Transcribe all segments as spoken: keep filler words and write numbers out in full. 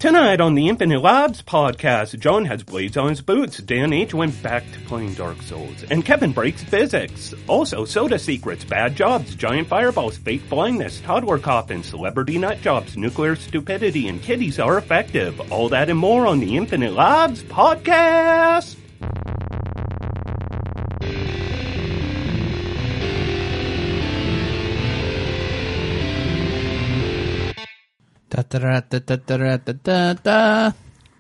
Tonight on the Infinite Labs podcast, John has blades on his boots, Dan H. went back to playing Dark Souls, and Kevin breaks physics. Also, soda secrets, bad jobs, giant fireballs, fake blindness, toddler coffins, celebrity nut jobs, nuclear stupidity, and kitties are effective. All that and more on the Infinite Labs podcast! Da da da da da da da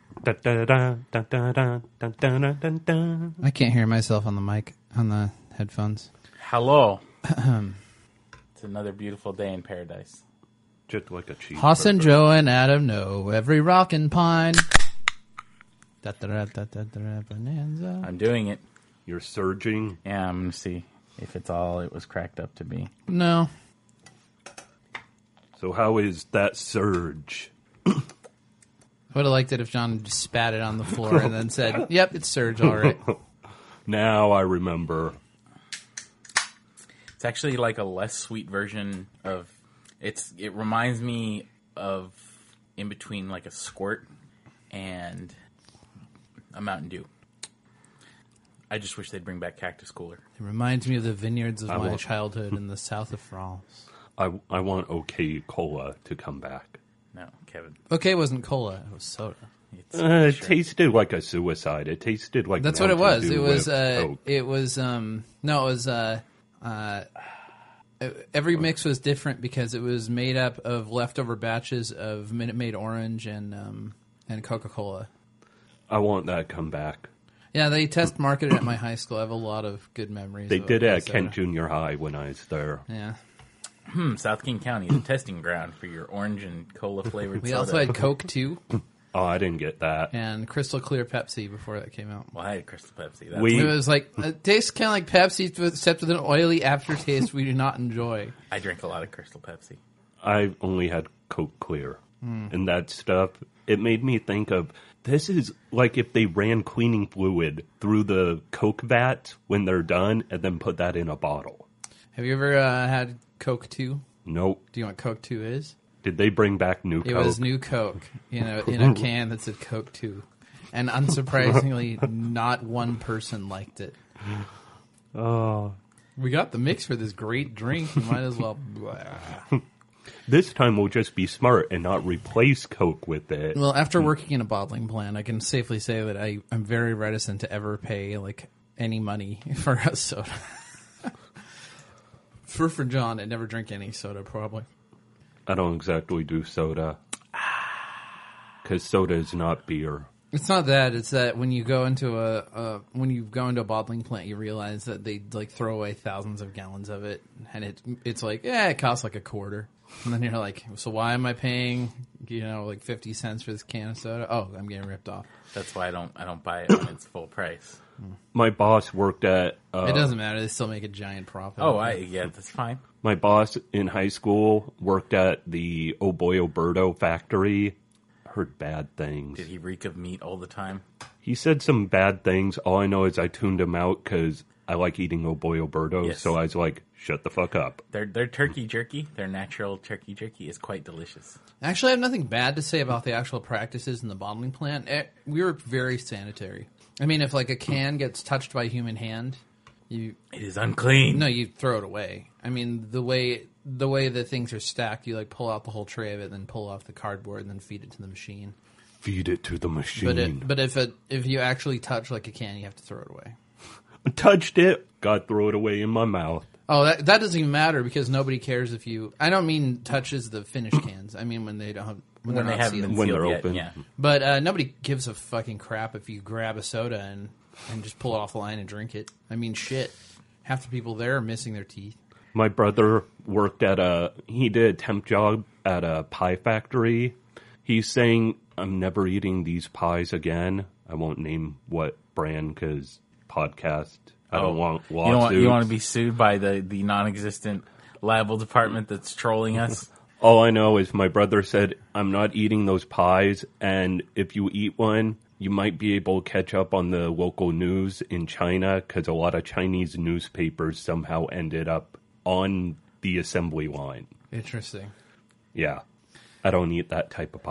da. I can't hear myself on the mic, on the headphones. Hello. It's another beautiful day in paradise. Just like a cheese. Hoss and Joe and Adam know every rock and pine. Da da da da da da bonanza. I'm doing it. You're surging. Yeah, I'm going to see if it's all it was cracked up to be. No. So how is that surge? I would have liked it if John just spat it on the floor and then said, yep, it's surge, all right. Now I remember. It's actually like a less sweet version of... It's. It reminds me of in between like a squirt and a Mountain Dew. I just wish they'd bring back Cactus Cooler. It reminds me of the vineyards of I my want- childhood in the south of France. I, I want OK Cola to come back. No, Kevin. Okay, it wasn't cola, it was soda. It's, Uh, it sure. tasted like a suicide. It tasted like That's what it Mountain was. Dew It was, with uh, Coke. it was, um, no, it was, uh, uh, every mix was different because it was made up of leftover batches of Minute Maid Orange and, um, and Coca-Cola. I want that come back. Yeah, they test marketed at my high school. I have a lot of good memories. They of did it at soda. Kent Junior High when I was there. Yeah. Hmm, South King County, the testing ground for your orange and cola flavored We soda. also had Coke, too, Oh, I didn't get that. and Crystal Clear Pepsi before that came out. Well, I had Crystal Pepsi. That's We- It was like, it tastes kind of like Pepsi, except with an oily aftertaste we do not enjoy. I drank a lot of Crystal Pepsi. I only had Coke Clear. Mm. And that stuff, it made me think of, this is like if they ran cleaning fluid through the Coke vat when they're done and then put that in a bottle. Have you ever uh, had Coke two? Nope. Do you know what Coke two is? Did they bring back new It Coke? was new Coke, you know, in a can that said Coke two. And unsurprisingly, not one person liked it. Oh. We got the mix for this great drink. You might as well... This time we'll just be smart and not replace Coke with it. Well, after working in a bottling plant, I can safely say that I, I'm very reticent to ever pay, like, any money for a soda. for for John, I'd never drink any soda, probably. I don't exactly do soda. Because soda is not beer. It's not that. It's that when you go into a uh, when you go into a bottling plant, you realize that they like throw away thousands of gallons of it, and it it's like yeah, it costs like a quarter, and then you're like, so why am I paying you know like fifty cents for this can of soda? Oh, I'm getting ripped off. That's why I don't I don't buy it when it's full price. My boss worked at... Uh, It doesn't matter. They still make a giant profit. Oh, I yeah, that's fine. My boss in high school worked at the Oh Boy Oberto factory. Heard bad things. Did he reek of meat all the time? He said some bad things. All I know is I tuned him out because I like eating Oh Boy Oberto. Yes. So I was like, shut the fuck up. Their their turkey jerky, their natural turkey jerky, is quite delicious. Actually, I have nothing bad to say about the actual practices in the bottling plant. Eh, We were very sanitary. I mean, if like a can gets touched by a human hand, you It is unclean. no, you throw it away. I mean, the way the way that things are stacked, you like pull out the whole tray of it, then pull off the cardboard, and then feed it to the machine. Feed it to the machine. But it, but if it if you actually touch like a can, you have to throw it away. Touched it. God, throw it away in my mouth. Oh, that that doesn't even matter because nobody cares if you. I don't mean touches the finished cans. I mean when they don't have, when, when they're they not haven't sealed. been When sealed they're yet, open. yeah. But uh, nobody gives a fucking crap if you grab a soda and and just pull it off the line and drink it. I mean, shit. Half the people there are missing their teeth. My brother worked at a, he did a temp job at a pie factory. He's saying, I'm never eating these pies again. I won't name what brand because podcast. I don't want lawsuits. You don't want, you want to be sued by the, the non-existent liable department that's trolling us? All I know is my brother said, I'm not eating those pies, and if you eat one, you might be able to catch up on the local news in China because a lot of Chinese newspapers somehow ended up on the assembly line. Interesting. Yeah. I don't eat that type of pie.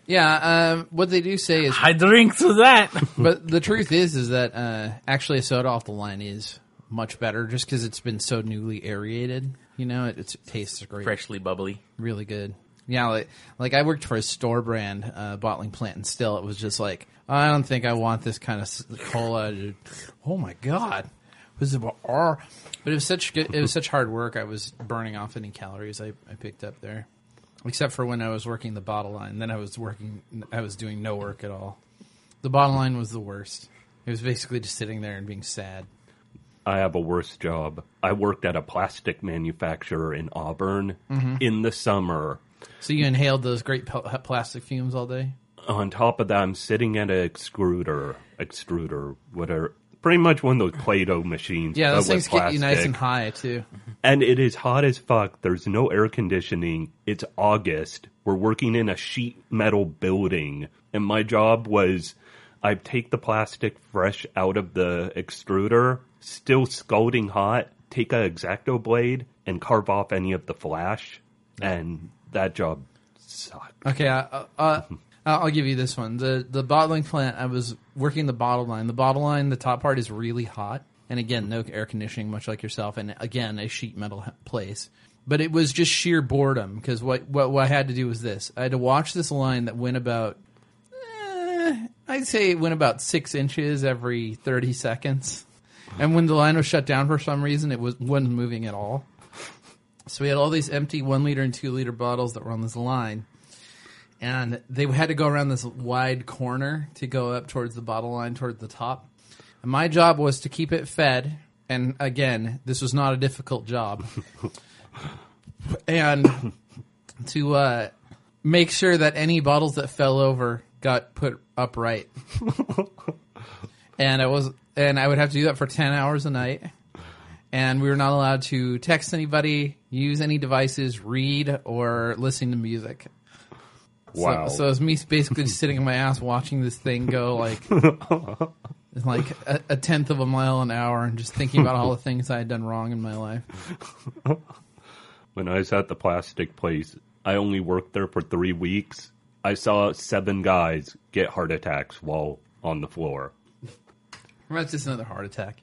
Yeah, um, what they do say is, I drink to that. but the truth is, is that uh, actually a soda off the line is much better, just because it's been so newly aerated. You know, it, it tastes great, Freshly bubbly. really good. Yeah, like, like I worked for a store brand uh, bottling plant, and still it was just like, I don't think I want this kind of s- cola. Oh my god, it was about R. But it was such good. It was such hard work. I was burning off any calories I, I picked up there, except for when I was working the bottle line. Then I was working. I was doing no work at all. The bottle line was the worst. It was basically just sitting there and being sad. I have a worse job. I worked at a plastic manufacturer in Auburn Mm-hmm. in the summer. So you inhaled those great pl- plastic fumes all day? On top of that, I'm sitting at an extruder, extruder, whatever. Pretty much one of those Play-Doh machines. Yeah, but those with things get you nice plastic. and high too. And it is hot as fuck. There's no air conditioning. It's August. We're working in a sheet metal building. And my job was I'd take the plastic fresh out of the extruder, still scalding hot, take a X-Acto blade, and carve off any of the flash. And that job sucked. Okay, uh, uh, I'll give you this one. The the bottling plant, I was working the bottle line. The bottle line, the top part is really hot. And again, no air conditioning, much like yourself. And again, a sheet metal place. But it was just sheer boredom, because what, what, what I had to do was this. I had to watch this line that went about, eh, I'd say it went about six inches every thirty seconds. And when the line was shut down for some reason, it was, wasn't moving at all. So we had all these empty one liter and two liter bottles that were on this line. And they had to go around this wide corner to go up towards the bottle line, towards the top. And my job was to keep it fed. And again, this was not a difficult job. And to uh, make sure that any bottles that fell over got put upright. And I was, and I would have to do that for ten hours a night. And we were not allowed to text anybody, use any devices, read, or listen to music. Wow. So, so it was me basically just sitting on my ass watching this thing go like like a, a tenth of a mile an hour and just thinking about all the things I had done wrong in my life. When I was at the plastic place, I only worked there for three weeks. I saw seven guys get heart attacks while on the floor. That's just another heart attack.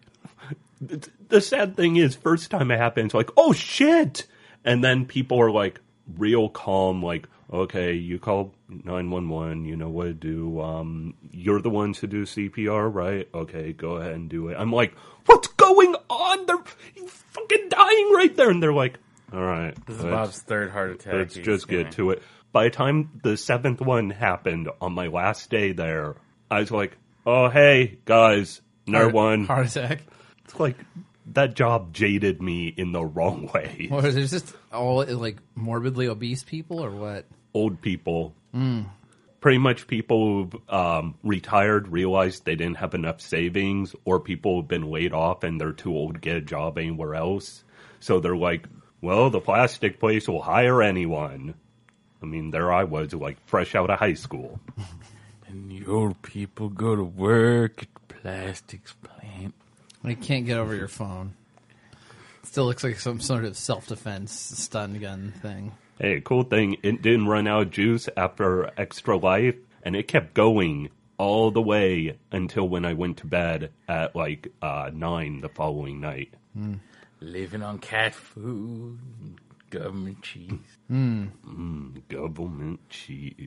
The sad thing is, first time it happened, it's like, oh shit! And then people are like, real calm, like, okay, you call nine one one, you know what to do. Um, you're the ones who do C P R, right? Okay, go ahead and do it. I'm like, what's going on? They're fucking dying right there. And they're like, all right. This is Bob's third heart attack. Let's He's just gonna- get to it. By the time the seventh one happened on my last day there, I was like, oh, hey, guys, another Heart, one. heart attack. It's like, that job jaded me in the wrong way. Or is it just all like morbidly obese people or what? Old people. Mm. Pretty much people who've um, retired, realized they didn't have enough savings, or people who've been laid off and they're too old to get a job anywhere else. So they're like, well, the plastic place will hire anyone. I mean, there I was, like, fresh out of high school. And the old people go to work at the plastics plant. You can't get over your phone. Still looks like some sort of self-defense stun gun thing. Hey, cool thing, it didn't run out of juice after Extra Life, and it kept going all the way until when I went to bed at, like, uh, nine the following night. Mm. Living on cat food, government cheese. Mm. Mm, government cheese.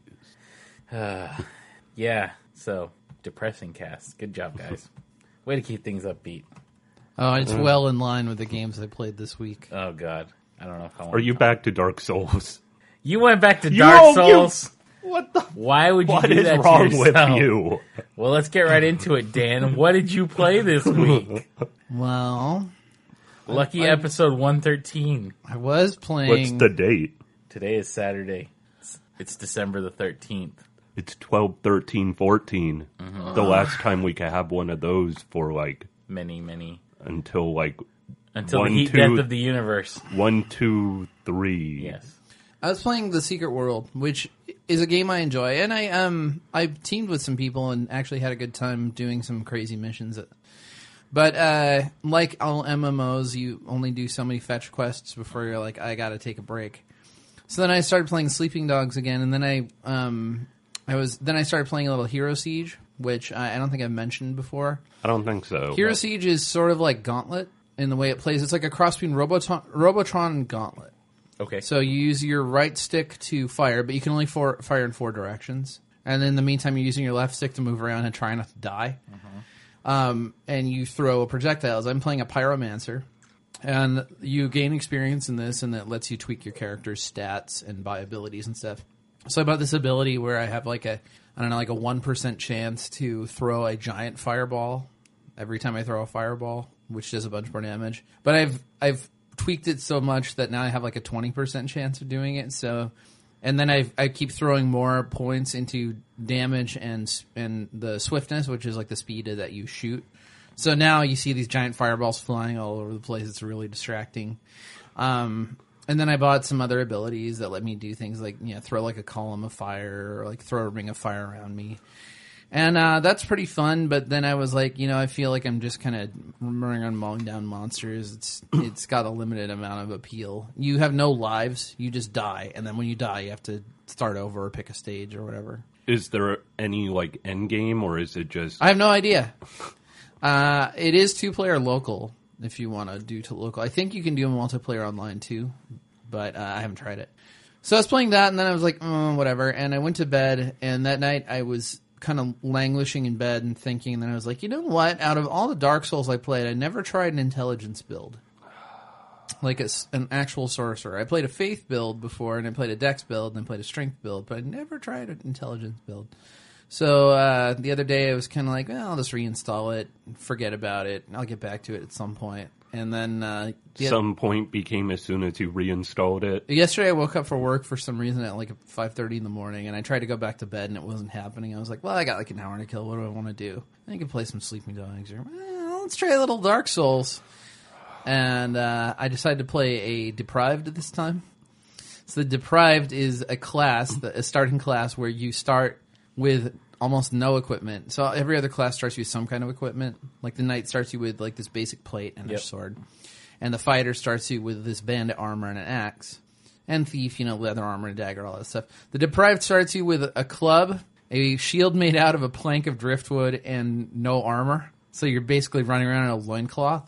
Uh, yeah, so, depressing cast. Good job, guys. Way to keep things upbeat. Oh, it's well in line with the games I played this week. Oh, God. I don't know if I want Are to you talk. back to Dark Souls? You went back to You- Dark you- Souls? What the? Why would you What do is that wrong to with yourself? you? Well, let's get right into it, Dan. What did you play this week? Well, Lucky I- episode one thirteen. I was playing... What's the date? Today is Saturday. It's, it's December the thirteenth. It's twelve, thirteen, fourteen. Mm-hmm. The last time we could have one of those for, like, Many, many. until, like, Until One, the heat two- death of the universe. one, two, three. Yes. I was playing The Secret World, which is a game I enjoy, and I um I teamed with some people and actually had a good time doing some crazy missions. But uh, like all M M Os, you only do so many fetch quests before you're like, I gotta take a break. So then I started playing Sleeping Dogs again, and then I um I was then I started playing a little Hero Siege, which I, I don't think I've mentioned before. I don't think so. Hero Siege is sort of like Gauntlet in the way it plays. It's like a cross between Robotron, Robotron and Gauntlet. Okay. So you use your right stick to fire, but you can only for, fire in four directions. And in the meantime, you're using your left stick to move around and try not to die. Mm-hmm. Um, and you throw projectiles. I'm playing a Pyromancer. And you gain experience in this, and that lets you tweak your character's stats and buy abilities and stuff. So I bought this ability where I have like a, I don't know, like a one percent chance to throw a giant fireball every time I throw a fireball, which does a bunch more damage. But I've I've tweaked it so much that now I have like a twenty percent chance of doing it. So, and then I I keep throwing more points into damage and and the swiftness, which is like the speed that you shoot. So now you see these giant fireballs flying all over the place. It's really distracting. Um, and then I bought some other abilities that let me do things like, you know, throw like a column of fire or like throw a ring of fire around me. And uh, that's pretty fun, but then I was like, you know, I feel like I'm just kind of running around mowing down monsters. It's It's got a limited amount of appeal. You have no lives. You just die. And then when you die, you have to start over or pick a stage or whatever. Is there any, like, end game, or is it just... I have no idea. Uh, it is two-player local, if you want to do to local. I think you can do multiplayer online, too, but uh, I haven't tried it. So I was playing that, and then I was like, oh, whatever, and I went to bed, and that night I was kind of languishing in bed and thinking, and then I was like, you know what? Out of all the Dark Souls I played, I never tried an intelligence build. Like a, an actual sorcerer. I played a faith build before, and I played a dex build, and I played a strength build, but I never tried an intelligence build. So uh, the other day I was kind of like, well, I'll just reinstall it, forget about it, I'll get back to it at some point. And then uh, the some other, point became as soon as you reinstalled it. Yesterday I woke up for work for some reason at like five thirty in the morning, and I tried to go back to bed, and it wasn't happening. I was like, well, I got like an hour to kill. What do I want to do? I can play some Sleeping Dogs, or well, let's try a little Dark Souls. And uh, I decided to play a Deprived this time. So the Deprived is a class, a starting class where you start with almost no equipment. So every other class starts you with some kind of equipment. Like the Knight starts you with like this basic plate and yep. a sword. And the Fighter starts you with this bandit armor and an axe. And Thief, you know, leather armor, a dagger, all that stuff. The Deprived starts you with a club, a shield made out of a plank of driftwood, and no armor. So you're basically running around in a loincloth.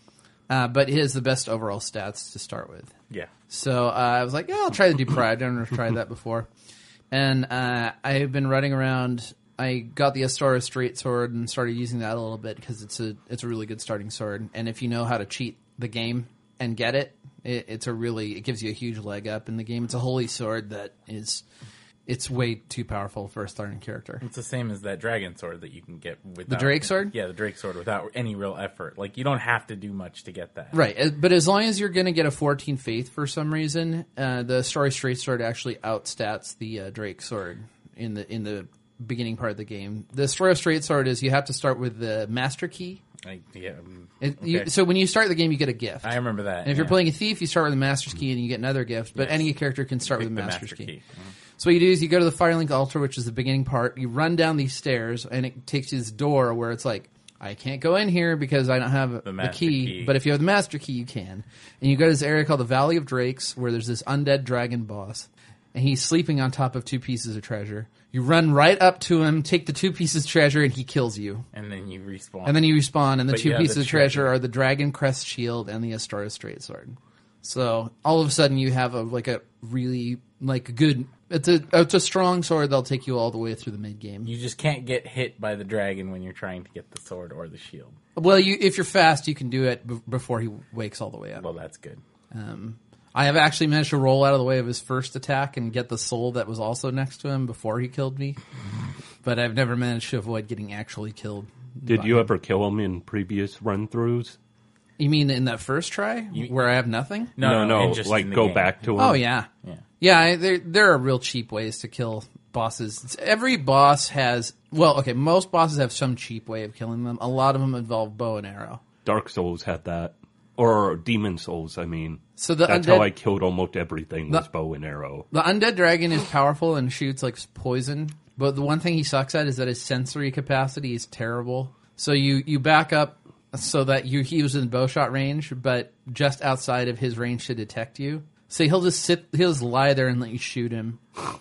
Uh, but it has the best overall stats to start with. Yeah. So uh, I was like, yeah, I'll try the Deprived. I've never tried that before. And uh, I've been running around. I got the Astora Straight Sword and started using that a little bit because it's a it's a really good starting sword. And if you know how to cheat the game and get it, it, it's a really it gives you a huge leg up in the game. It's a holy sword that is it's way too powerful for a starting character. It's the same as that dragon sword that you can get without... The Drake sword? Yeah, the Drake sword without any real effort. Like, you don't have to do much to get that. Right, but as long as you're going to get a fourteen faith for some reason, uh, the Astora Straight Sword actually outstats the uh, Drake sword in the in the beginning part of the game. The Astora Straight Sword is you have to start with the Master Key. I, yeah, um, It, okay. you, so when you start the game, you get a gift. I remember that. And if yeah. you're playing a Thief, you start with the Master's Key and you get another gift. But Yes. any character can start Pick with the the Master's Master Key. Key. Mhm. So what you do is you go to the Firelink Altar, which is the beginning part. You run down these stairs, and it takes you to this door where it's like, I can't go in here because I don't have the, the Master key, Key. But if you have the Master Key, you can. And you go to this area called the Valley of Drakes, where there's this undead dragon boss. And he's sleeping on top of two pieces of treasure. You run right up to him, take the two pieces of treasure, and he kills you. And then you respawn. And then you respawn, and the But two you have pieces the of treasure treasure. are the Dragon Crest Shield and the Astora Straight Sword. So all of a sudden you have a like a really like good. It's a it's a strong sword that'll take you all the way through the mid game. You just can't get hit by the dragon when you're trying to get the sword or the shield. Well, you if you're fast, you can do it b- before he wakes all the way up. Well, that's good. Um, I have actually managed to roll out of the way of his first attack and get the soul that was also next to him before he killed me. But I've never managed to avoid getting actually killed. Did by you him. ever kill him in previous run-throughs? You mean in that first try You- where I have nothing? No, no, no, and just like in the go game. back to him. Oh yeah. Yeah. Yeah, I- there there are real cheap ways to kill bosses. It's, every boss has well, okay, most bosses have some cheap way of killing them. A lot of them involve bow and arrow. Dark Souls had that. Or Demon Souls, I mean. So the That's undead, how I killed almost everything, was The- bow and arrow. the undead dragon is powerful and shoots like poison, but the one thing he sucks at is that his sensory capacity is terrible. So you, you back up so that you he was in bow shot range, but just outside of his range to detect you. So he'll just sit, he'll just lie there and let you shoot him.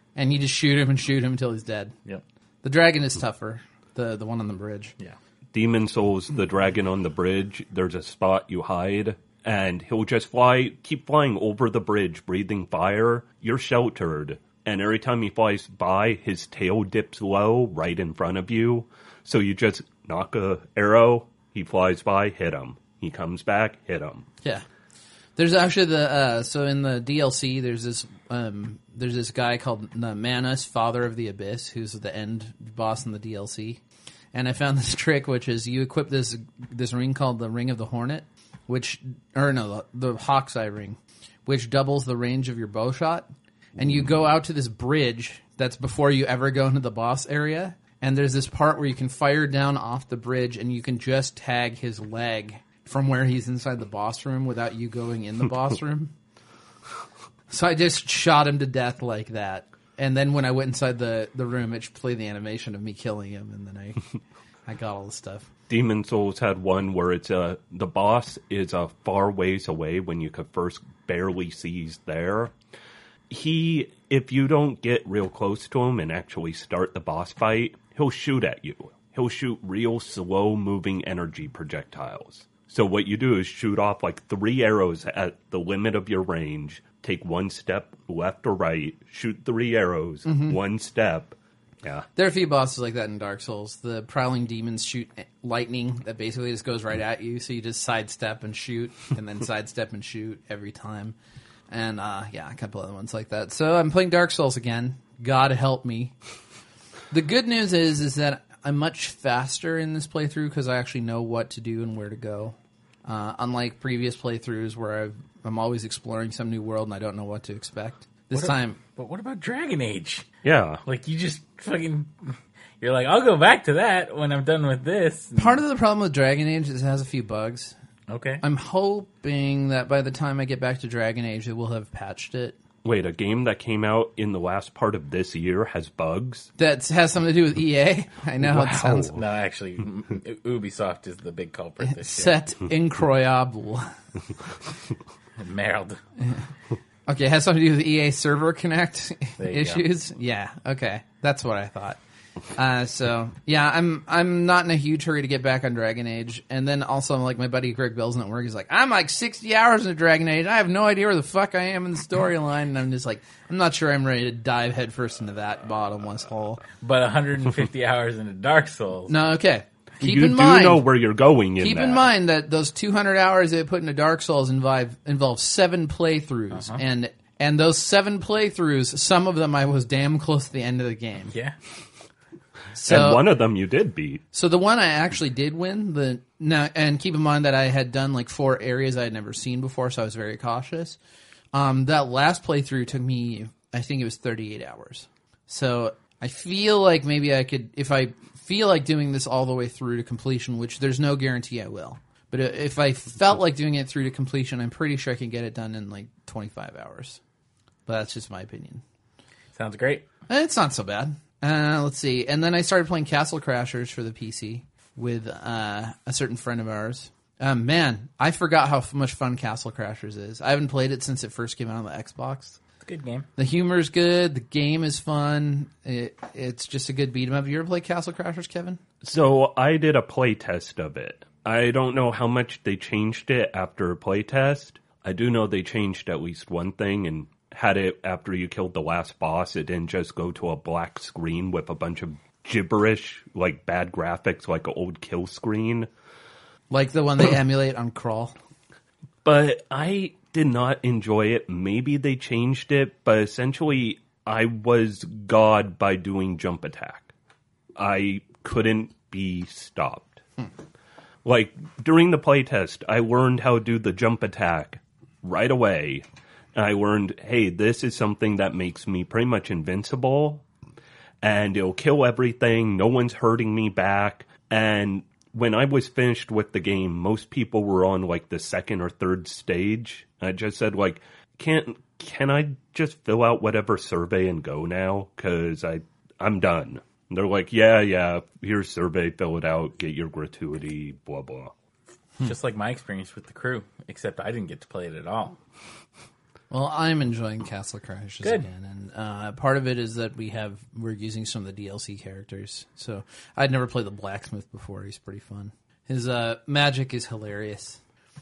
And you just shoot him and shoot him until he's dead. Yep. The dragon is tougher. The the one on the bridge. Yeah. Demon Souls, the dragon on the bridge, there's a spot you hide, and he'll just fly, keep flying over the bridge, breathing fire. You're sheltered. And every time he flies by, his tail dips low right in front of you. So you just knock a arrow, he flies by, hit him. He comes back, hit him. Yeah. There's actually the, uh, so in the D L C, there's this, um, there's this guy called uh, Manus, Father of the Abyss, who's the end boss in the D L C. And I found this trick, which is you equip this this ring called the Ring of the Hornet, which, or no, the, the Hawk's Eye Ring, which doubles the range of your bow shot. And you go out to this bridge that's before you ever go into the boss area. And there's this part where you can fire down off the bridge and you can just tag his leg from where he's inside the boss room without you going in the boss room. So I just shot him to death like that. And then when I went inside the, the room, it played the animation of me killing him, and then I I got all the stuff. Demon Souls had one where it's a, the boss is a far ways away when you could first barely see he's there. He, if you don't get real close to him and actually start the boss fight, he'll shoot at you. He'll shoot real slow-moving energy projectiles. So what you do is shoot off like three arrows at the limit of your range, take one step left or right, shoot three arrows, mm-hmm. one step. Yeah. There are a few bosses like that in Dark Souls. The prowling demons shoot lightning that basically just goes right at you, so you just sidestep and shoot, and then sidestep and shoot every time. And, uh, yeah, a couple other ones like that. So I'm playing Dark Souls again. God help me. The good news is is that I'm much faster in this playthrough because I actually know what to do and where to go. Uh, unlike previous playthroughs where I've, I'm always exploring some new world and I don't know what to expect. This what time... A, but what about Dragon Age? Yeah. Like, you just fucking... You're like, I'll go back to that when I'm done with this. Part of the problem with Dragon Age is it has a few bugs. Okay. I'm hoping that by the time I get back to Dragon Age, it will have patched it. Wait, a game that came out in the last part of this year has bugs? That has something to do with E A? I know wow. how it sounds. No, actually, Ubisoft is the big culprit this C'est incroyable. Merde. Okay, it has something to do with E A Server Connect issues? Go. Yeah, okay. That's what I thought. Uh, so, yeah, I'm I'm not in a huge hurry to get back on Dragon Age. And then also, like, my buddy Greg Bill's at work. He's like, I'm like sixty hours into Dragon Age. I have no idea where the fuck I am in the storyline. And I'm just like, I'm not sure I'm ready to dive headfirst into that bottomless hole. But one hundred fifty hours into Dark Souls. No, okay. Keep you in do mind, know where you're going in Keep that. in mind that those two hundred hours they put into Dark Souls involve, involve seven playthroughs. Uh-huh. And and those seven playthroughs, some of them I was damn close to the end of the game. Yeah. So, and one of them you did beat. So the one I actually did win, the now, and keep in mind that I had done like four areas I had never seen before, so I was very cautious. Um, that last playthrough took me, I think it was thirty-eight hours. So I feel like maybe I could, if I feel like doing this all the way through to completion, which there's no guarantee I will. But if I felt like doing it through to completion, I'm pretty sure I can get it done in like twenty-five hours. But that's just my opinion. Sounds great. It's not so bad. Uh, let's see. And then I started playing Castle Crashers for the P C with uh, a certain friend of ours. Um, man, I forgot how f- much fun Castle Crashers is. I haven't played it since it first came out on the Xbox. It's a good game. The humor's good. The game is fun. It, it's just a good beat 'em up. Have you ever played Castle Crashers, Kevin? So I did a play test of it. I don't know how much they changed it after a play test. I do know they changed at least one thing and had it after you killed the last boss. It didn't just go to a black screen with a bunch of gibberish, like bad graphics, like an old kill screen. Like the one they emulate on Crawl. But I did not enjoy it. Maybe they changed it, but essentially I was God by doing jump attack. I couldn't be stopped. Hmm. Like, during the playtest, I learned how to do the jump attack right away. I learned, hey, this is something that makes me pretty much invincible, and it'll kill everything, no one's hurting me back, and when I was finished with the game, most people were on, like, the second or third stage. I just said, like, can't, can I just fill out whatever survey and go now? Because I, I'm done. And they're like, yeah, yeah, here's survey, fill it out, get your gratuity, blah, blah. Just like my experience with The Crew, except I didn't get to play it at all. Well, I'm enjoying Castle Crashes Good. again, and uh, part of it is that we have we're using some of the D L C characters. So I'd never played the blacksmith before. He's pretty fun. His uh, magic is hilarious.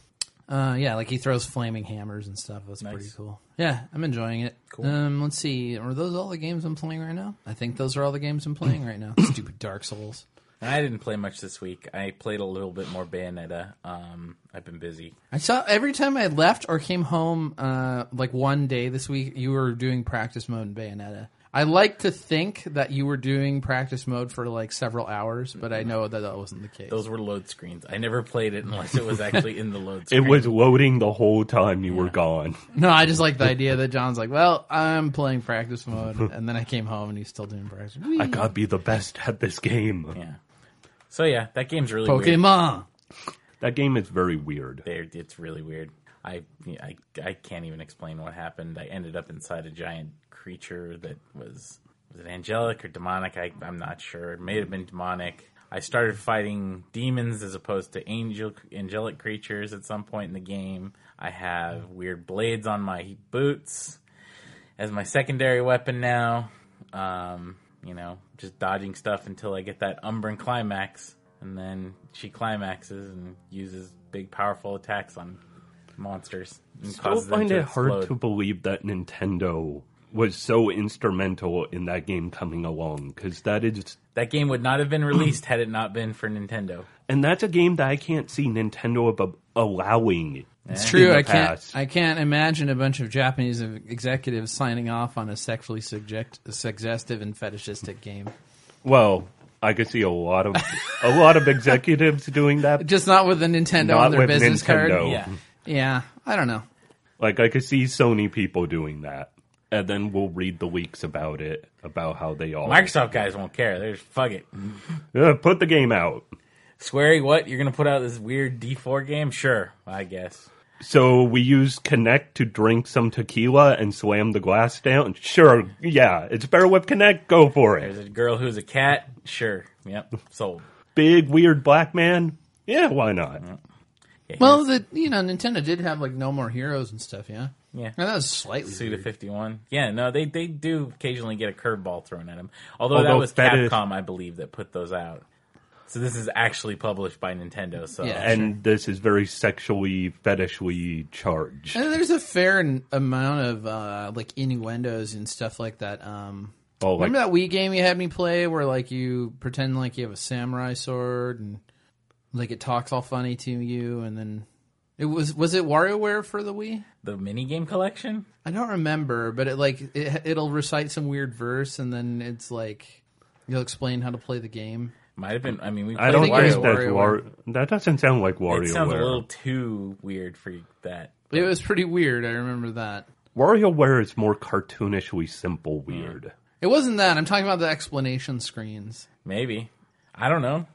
Uh, yeah, like he throws flaming hammers and stuff. That's Nice. pretty cool. Yeah, I'm enjoying it. Cool. Um, let's see. Are those all the games I'm playing right now? I think those are all the games I'm playing right now. Stupid Dark Souls. I didn't play much this week. I played a little bit more Bayonetta. Um, I've been busy. I saw every time I left or came home, uh, like one day this week, you were doing practice mode in Bayonetta. I like to think that you were doing practice mode for like several hours, but I know that that wasn't the case. Those were load screens. I never played it unless it was actually in the load screen. It was loading the whole time you were gone. No, I just like the idea that John's like, well, I'm playing practice mode, and then I came home and he's still doing practice. I gotta be the best at this game. Yeah. So yeah, that game's really weird. Pokemon. That game is very weird. They're, it's really weird. I, I I can't even explain what happened. I ended up inside a giant creature that was was it angelic or demonic? I, I'm not sure. It may have been demonic. I started fighting demons as opposed to angel angelic creatures at some point in the game. I have weird blades on my boots as my secondary weapon now. Um, you know, just dodging stuff until I get that Umbran climax, and then she climaxes and uses big, powerful attacks on monsters. And I still causes them find to it hard explode. to believe that Nintendo was so instrumental in that game coming along, because that is, That game would not have been released had it not been for Nintendo. and that's a game that I can't see Nintendo ab- allowing. It's in true. the I can't. past. I can't imagine a bunch of Japanese executives signing off on a sexually suggest- suggestive and fetishistic game. Well, I could see a lot of a lot of executives doing that. Just not with the Nintendo Not on their with business card. Nintendo. Yeah. Yeah, I don't know. Like, I could see Sony people doing that. And then we'll read the leaks about it, about how they all... Microsoft guys won't care. They're just, fuck it. Uh, put the game out. Sweary, what? You're going to put out this weird D four game? Sure, I guess. So we use Kinect to drink some tequila and slam the glass down? Sure, yeah. It's better with Kinect. Go for it. There's a girl who's a cat? Sure. Yep, sold. Big, weird black man? Yeah, why not? Yeah, Well, the you know Nintendo did have like No More Heroes and stuff. Yeah, yeah. and that was slightly Suda weird. fifty-one. Yeah, no, they, they do occasionally get a curveball thrown at them. Although, that Although was fetish- Capcom, I believe, that put those out. So this is actually published by Nintendo. So Yeah. And this is very sexually, fetishly charged. And there's a fair n- amount of uh, like innuendos and stuff like that. Um, Oh, like, remember that Wii game you had me play where like you pretend like you have a samurai sword and like it talks all funny to you, and then it was was it WarioWare for the Wii? the minigame collection? I don't remember, but it like it, it'll recite some weird verse, and then it's like you'll explain how to play the game. Might have been. I mean, we I played don't think think it was WarioWare. that's WarioWare. War- That doesn't sound like It WarioWare. sounds a little too weird for that. It was pretty weird. I remember that. WarioWare is more cartoonishly simple weird. It wasn't that. I'm talking about the explanation screens. Maybe. I don't know.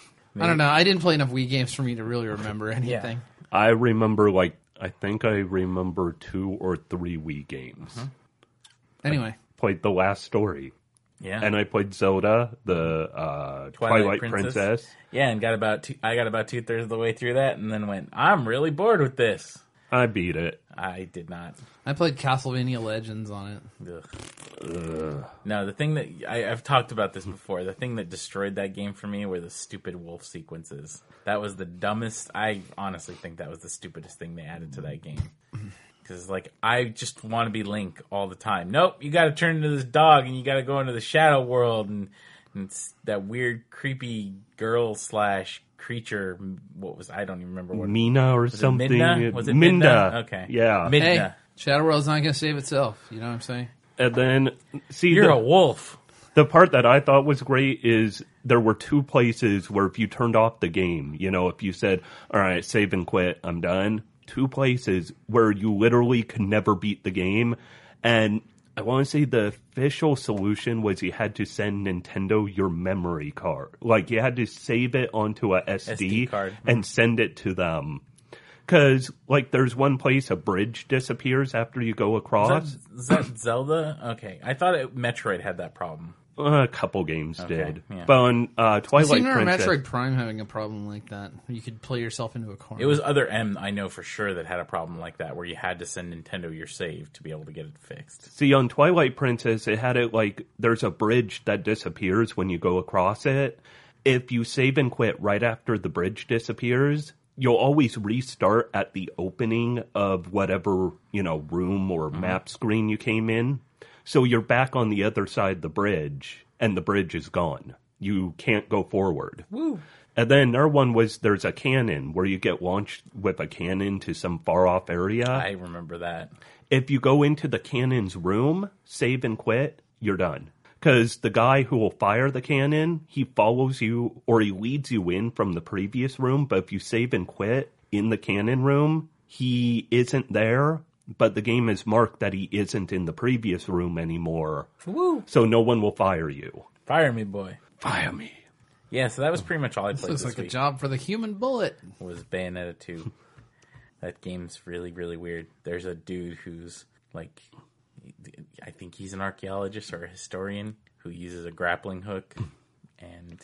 I don't know. I didn't play enough Wii games for me to really remember anything. I remember, like, I think I remember two or three Wii games. Anyway, Played The Last Story. Yeah. And I played Zelda, the uh, Twilight Twilight, Princess. Princess. Yeah, and got about two, I got about two thirds of the way through that, and then went, I'm really bored with this. I beat it. I did not. I played Castlevania Legends on it. Ugh. No, the thing that I, I've talked about this before. The thing that destroyed that game for me were the stupid wolf sequences. That was the dumbest. I honestly think that was the stupidest thing they added to that game. Because like I just want to be Link all the time. Nope, you got to turn into this dog and you got to go into the shadow world and, and it's that weird, creepy girl slash creature. What was I don't even remember what. Mina or Was it something. Midna? Was it Minda. Midna? Okay. Yeah. Mid- Hey, Yeah. Shadow World's not going to save itself. You know what I'm saying? And then, see, You're the, a wolf. the part that I thought was great is there were two places where if you turned off the game, you know, if you said, all right, save and quit, I'm done. Two places where you literally could never beat the game. And I want to say the official solution was you had to send Nintendo your memory card. Like, you had to save it onto a S D, S D card. and send it to them. Because, like, there's one place a bridge disappears after you go across. Is that, is that Zelda? Okay. I thought it, Metroid had that problem. A couple games Okay, did. yeah. But on uh, I Twilight seem to remember Princess... Metroid Prime having a problem like that. You could play yourself into a corner. It was Other M, I know for sure, that had a problem like that, where you had to send Nintendo your save to be able to get it fixed. See, on Twilight Princess, it had it like, there's a bridge that disappears when you go across it. If you save and quit right after the bridge disappears, you'll always restart at the opening of whatever, you know, room or mm-hmm. map screen you came in. So you're back on the other side of the bridge, and the bridge is gone. You can't go forward. Woo. And then another one was there's a cannon where you get launched with a cannon to some far-off area. I remember that. If you go into the cannon's room, save and quit, you're done. Because the guy who will fire the cannon, he follows you or he leads you in from the previous room. But if you save and quit in the cannon room, he isn't there. But the game is marked that he isn't in the previous room anymore. Woo. So no one will fire you. Fire me, boy. Fire me. Yeah, so that was pretty much all I This played looks this like a week. job for the human bullet. Was Bayonetta two. That game's really, really weird. There's a dude who's like, I think he's an archaeologist or a historian who uses a grappling hook, and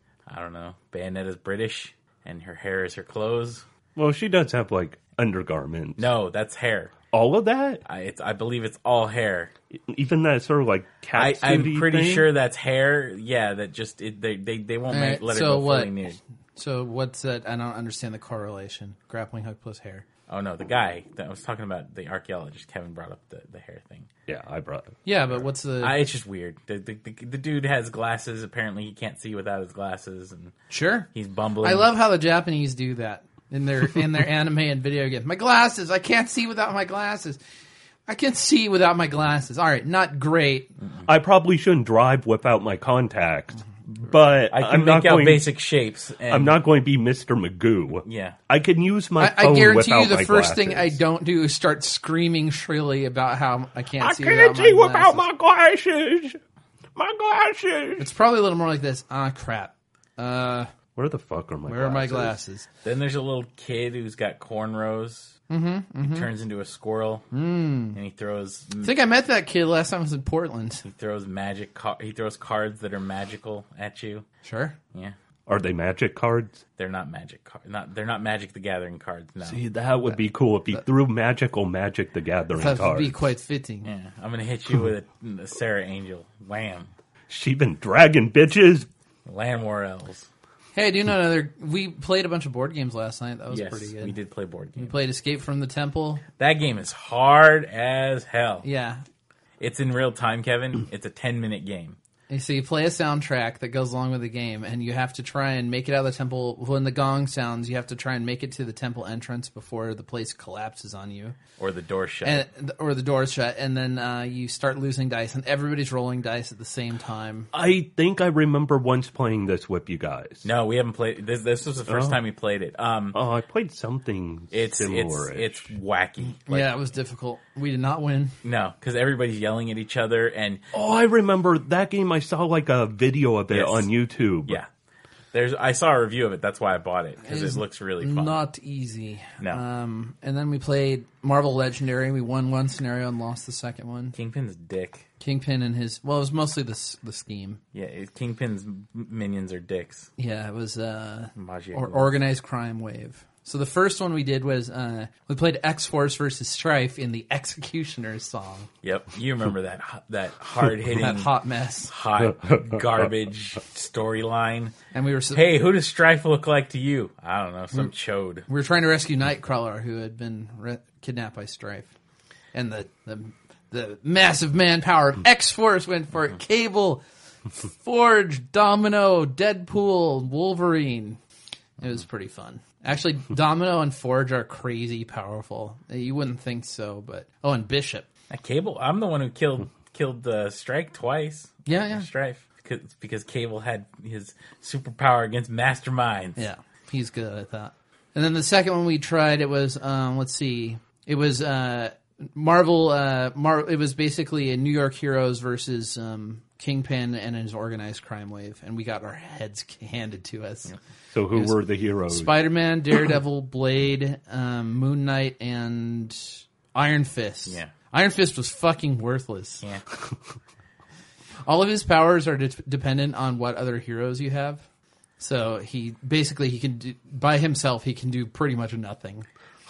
I don't know, Bayonetta's British, and her hair is her clothes. Well, she does have, like, undergarments. No, that's hair. All of that? I, it's, I believe it's all hair. Even that sort of, like, I, catsuity I'm pretty thing? sure that's hair. Yeah, that just, it, they, they, they won't make, Alright, let it so go what? fully nude. So what's that? I don't understand the correlation. Grappling hook plus hair. Oh no, the guy that I was talking about, the archaeologist, Kevin brought up the, the hair thing. Yeah, I brought it. Yeah, but what's the... I, it's just weird. The, the, the, the dude has glasses. Apparently, he can't see without his glasses, and Sure. he's bumbling. I love how the Japanese do that in their in their anime and video games. My glasses. I can't see without my glasses. I can see without my glasses. All right, not great. I probably shouldn't drive without my contacts, but I can I'm make not out going. basic shapes. And, I'm not going to be Mister Magoo. Yeah. I can use my I, phone I guarantee without you, the my first glasses. thing I don't do is start screaming shrilly about how I can't I see can't without see my without glasses. my glasses. My glasses. It's probably a little more like this. Ah, crap. Uh, Where the fuck are my where glasses? are my glasses? Then there's a little kid who's got cornrows. Mm-hmm, mm-hmm. He turns into a squirrel, mm. and he throws. I think I met that kid last time I was in Portland. He throws magic. Car- he throws cards that are magical at you. Sure. Yeah, Are they magic cards? they're not magic cards. Not they're not Magic the Gathering cards. No. See, that would be cool if he threw magical Magic the Gathering That would cards. be quite fitting. Yeah, I'm gonna hit you with a, a Sarah Angel. Wham. She been dragging bitches. Land War Elves. Hey, I do know another. We played a bunch of board games last night. That was Yes, pretty good. we did play board We games. played Escape from the Temple. That game is hard as hell. Yeah. It's in real time, Kevin. It's a ten minute game. And so you play a soundtrack that goes along with the game, and you have to try and make it out of the temple. When the gong sounds, you have to try and make it to the temple entrance before the place collapses on you. Or the door shut. And, or the door's shut, and then uh, you start losing dice, and everybody's rolling dice at the same time. I think I remember once playing this with you guys. No, we haven't played. This, this was the first Oh. time we played it. Um, Oh, I played something it's it's similar. it's wacky. Like, Yeah, it was difficult. We did not win. No, because everybody's yelling at each other, and Oh, I remember that game. I saw like a video of it Yes. on YouTube. yeah, there's. I saw a review of it. That's why I bought it because It is it looks really fun. Not easy. No. Um, and then we played Marvel Legendary. We won one scenario and lost the second one. Kingpin's dick. Kingpin and his... Well, it was mostly the s- the scheme. Yeah, it, Kingpin's m- minions are dicks. Yeah, it was uh, Magia or, Ghouls. organized crime wave. So the first one we did was uh, we played X-Force versus Strife in the Executioner's song. Yep, you remember that h- that hard hitting, That hot mess. hot garbage storyline. And we were su- Hey, who does Strife look like to you? I don't know, some chode. we were trying to rescue Nightcrawler, who had been re- kidnapped by Strife. And the, the the massive manpower of X-Force went for it. Cable, Forge, Domino, Deadpool, Wolverine. It was pretty fun. Actually, Domino and Forge are crazy powerful. You wouldn't think so, but... Oh, and Bishop. That Cable, I'm the one who killed killed the Strike twice. Yeah, yeah. Strife because because Cable had his superpower against masterminds. Yeah, he's good at that. And then the second one we tried, it was, um, let's see, it was uh, Marvel, uh, Mar- it was basically a New York Heroes versus um, Kingpin and his organized crime wave, and we got our heads handed to us. So who was were the heroes? Spider-Man, Daredevil, Blade, um, Moon Knight, and Iron Fist. Yeah. Iron Fist was fucking worthless. Yeah. All of his powers are de- dependent on what other heroes you have. So he basically he can do, by himself he can do pretty much nothing.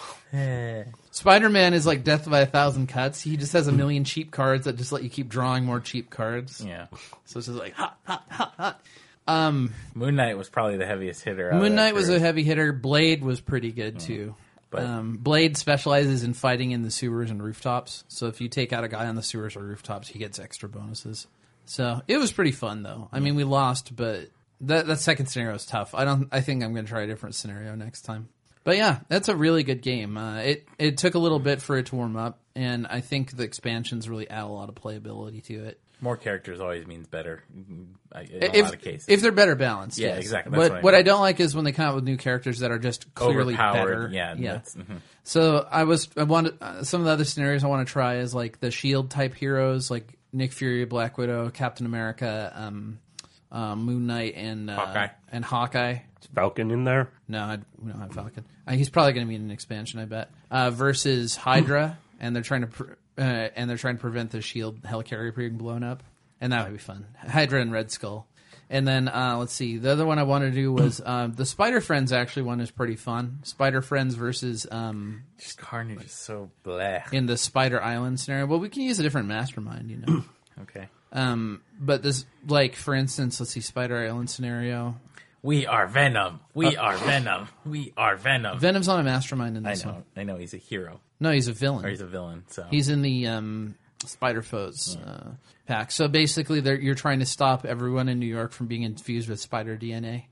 Spider-Man is like Death by a Thousand Cuts. He just has a million cheap cards that just let you keep drawing more cheap cards. Yeah. So it's just like hot, hot, hot, hot. Um, Moon Knight was probably the heaviest hitter. Out Moon of Knight that was group. a heavy hitter. Blade was pretty good too. But- um, Blade specializes in fighting in the sewers and rooftops. So if you take out a guy on the sewers or rooftops, he gets extra bonuses. So it was pretty fun though. I mean, we lost, but that that second scenario is tough. I don't. I think I'm going to try a different scenario next time. But yeah, that's a really good game. Uh, it it took a little bit for it to warm up, and I think the expansions really add a lot of playability to it. More characters always means better in a If, lot of cases. if they're better balanced, Yeah, yes. exactly. What That's what, what I I, mean. don't like is when they come out with new characters that are just clearly Overpowered, better. yeah. yeah. That's, mhm. So I was I wanted uh, some of the other scenarios I want to try is like the Shield type heroes like Nick Fury, Black Widow, Captain America, um, uh, Moon Knight, and uh, Hawkeye. and Hawkeye. Is Falcon in there? No, I, we don't have Falcon. Uh, he's probably going to be in an expansion, I bet. Uh, versus Hydra, and they're trying to pre- uh, and they're trying to prevent the Shield helicarrier being blown up, and that would be fun. Hydra and Red Skull, and then uh, let's see. The other one I wanted to do was uh, the Spider Friends. Actually, one is pretty fun. Spider Friends versus um, Just Carnage is so blah. in the Spider Island scenario. Well, we can use a different mastermind, you know. Okay. um, but this, like for instance, let's see, Spider Island scenario. We are Venom. We are Venom. We are Venom. Venom's not a mastermind in I this know. one. I know. He's a hero. No, he's a villain. Or he's a villain. So He's in the um, Spider Foes uh, pack. So basically, they're, you're trying to stop everyone in New York from being infused with spider D N A.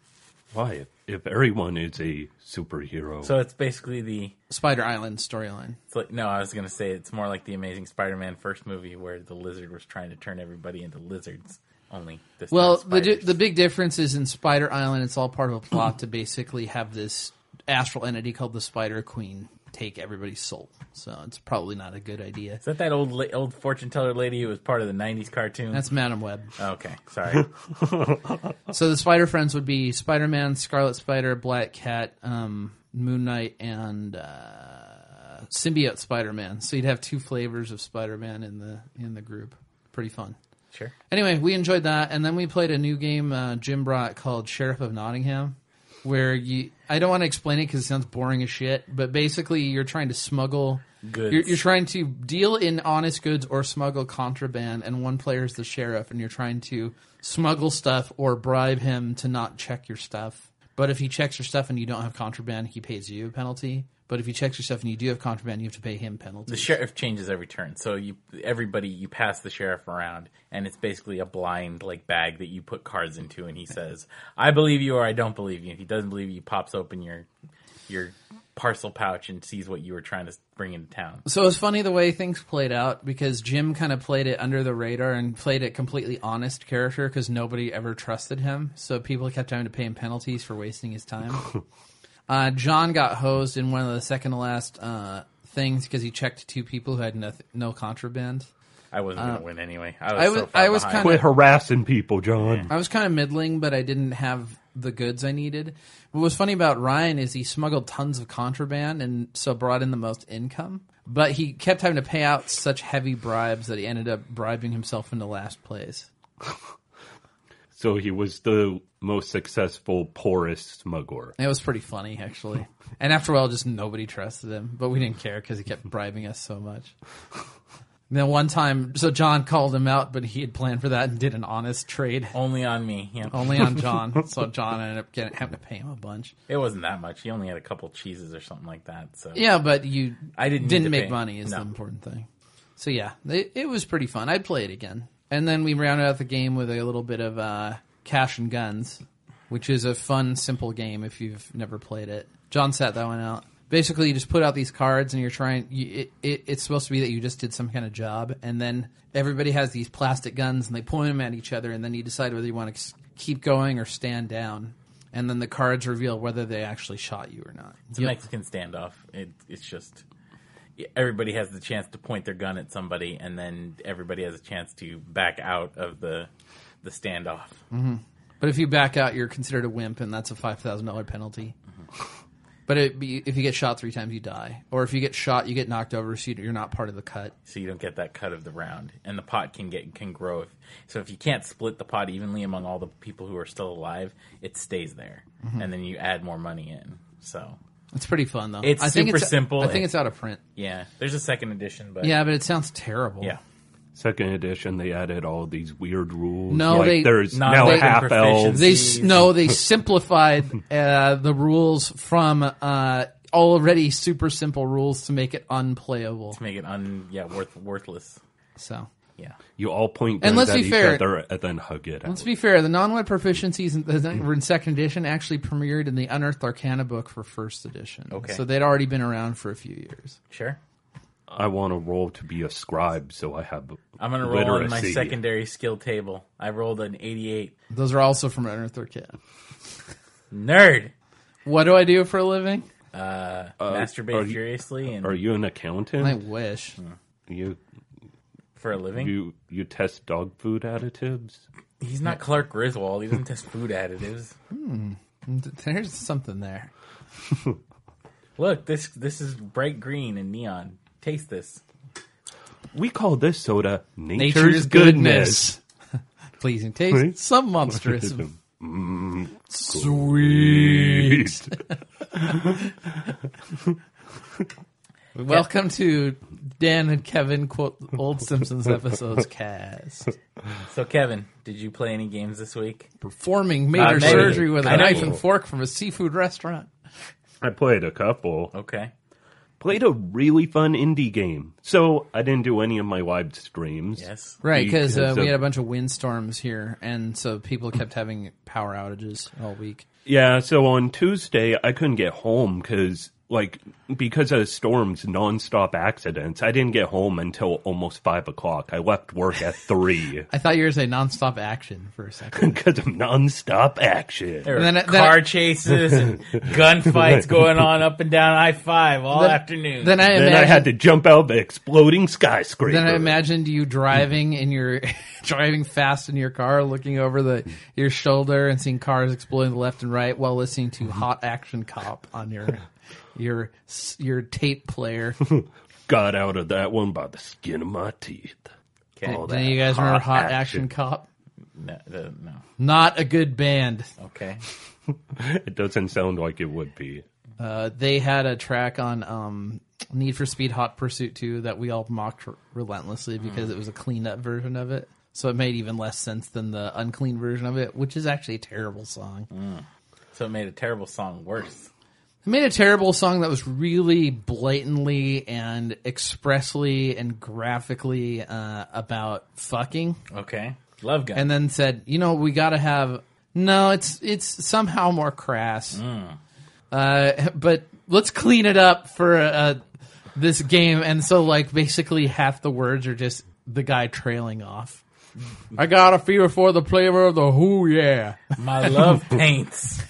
Why? If, if everyone is a superhero. So it's basically the. Spider Island storyline. It's like, no, I was going to say it's more like the Amazing Spider-Man first movie where the lizard was trying to turn everybody into lizards. Only this Well, time the di- spiders. the big difference is in Spider Island, it's all part of a plot to basically have this astral entity called the Spider Queen take everybody's soul. So it's probably not a good idea. Is that that old la- old fortune teller lady who was part of the nineties cartoon? That's Madam Web. Okay, sorry. So the Spider Friends would be Spider Man, Scarlet Spider, Black Cat, um, Moon Knight, and uh, Symbiote Spider Man. So you'd have two flavors of Spider Man in the in the group. Pretty fun. Sure. Anyway, we enjoyed that, and then we played a new game uh, Jim brought called Sheriff of Nottingham, where you. I don't want to explain it because it sounds boring as shit, but basically you're trying to smuggle. Goods. You're, you're trying to deal in honest goods or smuggle contraband, and one player is the sheriff, and you're trying to smuggle stuff or bribe him to not check your stuff. But if he checks your stuff and you don't have contraband, he pays you a penalty. But if he checks your stuff and you do have contraband, you have to pay him penalties. The sheriff changes every turn, so you everybody you pass the sheriff around, and it's basically a blind like bag that you put cards into, and he says, "I believe you" or "I don't believe you." If he doesn't believe you, he pops open your your parcel pouch and sees what you were trying to bring into town. So it's funny the way things played out because Jim kind of played it under the radar and played it completely honest character because nobody ever trusted him. So people kept having to pay him penalties for wasting his time. uh, John got hosed in one of the second to last uh, things because he checked two people who had no, no contraband. I wasn't going to win anyway. I was, I was- so far I was behind. kinda- Quit harassing people, John. I was kind of middling, but I didn't have the goods I needed. What was funny about Ryan is he smuggled tons of contraband and so brought in the most income. But he kept having to pay out such heavy bribes that he ended up bribing himself into last place. So he was the most successful, poorest smuggler. It was pretty funny, actually. And after a while, just nobody trusted him. But we didn't care because he kept bribing us so much. And then one time, so John called him out, but he had planned for that and did an honest trade. Only on me. Yeah. Only on John. So John ended up getting, having to pay him a bunch. It wasn't that much. He only had a couple cheeses or something like that. So Yeah, but you I didn't need didn't to make pay. money is No. the important thing. So yeah, it, it was pretty fun. I'd play it again. And then we rounded out the game with a little bit of uh, Cash and Guns, which is a fun, simple game if you've never played it. John sat that one out. Basically, you just put out these cards, and you're trying. You, it, it, it's supposed to be that you just did some kind of job, and then everybody has these plastic guns, and they point them at each other, and then you decide whether you want to keep going or stand down. And then the cards reveal whether they actually shot you or not. It's a Yep. Mexican standoff. It, it's just everybody has the chance to point their gun at somebody, and then everybody has a chance to back out of the the standoff. But if you back out, you're considered a wimp, and that's a five thousand dollars penalty. But But it be, if you get shot three times, you die. Or if you get shot, you get knocked over, so you're not part of the cut. So you don't get that cut of the round, and the pot can get can grow. If, so if you can't split the pot evenly among all the people who are still alive, it stays there, mm-hmm. and then you add more money in. So it's pretty fun, though. It's I think super it's, simple. I think it's out of print. Yeah, there's a second edition, but yeah, but it sounds terrible. Yeah. Second edition, they added all these weird rules. No, like they there's not now they- half elves. They s- no, they simplified uh, the rules from uh, already super simple rules to make it unplayable. to make it un yeah worth worthless. So Yeah. You all point And guns let's at be each fair- other and then hug it. let's out. be fair. The non-web proficiencies in, that were in second edition actually premiered in the Unearthed Arcana book for first edition. Okay. So they'd already been around for a few years. Sure. I want to roll to be a scribe, so I have. I'm gonna roll on my literacy. secondary skill table. I rolled an eighty-eight. Those are also from Unearthed Arcana. Nerd. What do I do for a living? Uh, are masturbate you- furiously and Are you an accountant? I wish. You for a living. you you test dog food additives? He's not Clark Griswold. He doesn't test food additives. There's something there. Look, this this is bright green and neon. Taste this. We call this soda nature's, Nature's goodness. goodness. Pleasing taste. Right? Some monstrous. Mm, Sweet. Welcome to Dan and Kevin quote old Simpsons episodes cast. So, Kevin, did you play any games this week? Performing major Uh, maybe. surgery with a I know knife you- and fork from a seafood restaurant. I played a couple. Okay. Played a really fun indie game. So I didn't do any of my live streams. Yes. Right, because uh, Because we of- had a bunch of windstorms here, and so people kept having power outages all week. Yeah, so on Tuesday I couldn't get home because, like, because of storms, nonstop accidents. I didn't get home until almost five o'clock. I left work at three I thought you were going to say nonstop action for a second. because of nonstop action. There were And then- car then- chases and gunfights going on up and down I five all Then- afternoon. Then I Then imagine, I had to jump out of an exploding skyscraper. then I imagined you driving in your driving fast in your car, looking over the your shoulder and seeing cars exploding left and right while listening to Hot Action Cop on your your your tape player. Got out of that one by the skin of my teeth. Okay. All Then that you guys remember Hot Action, action. Cop? no, uh, no. Not a good band. Okay. It doesn't sound like it would be. Uh, they had a track on um, Need for Speed Hot Pursuit two that we all mocked relentlessly because it was a cleaned up version of it. So it made even less sense than the unclean version of it, which is actually a terrible song. So it made a terrible song worse. It made a terrible song that was really blatantly and expressly and graphically uh, about fucking, Okay. Love gun. and then said, "You know, we got to have no. It's it's somehow more crass, uh, but let's clean it up for uh, this game." And so, like, basically, half the words are just the guy trailing off. I got a fever for the flavor of the who, yeah. My love paints.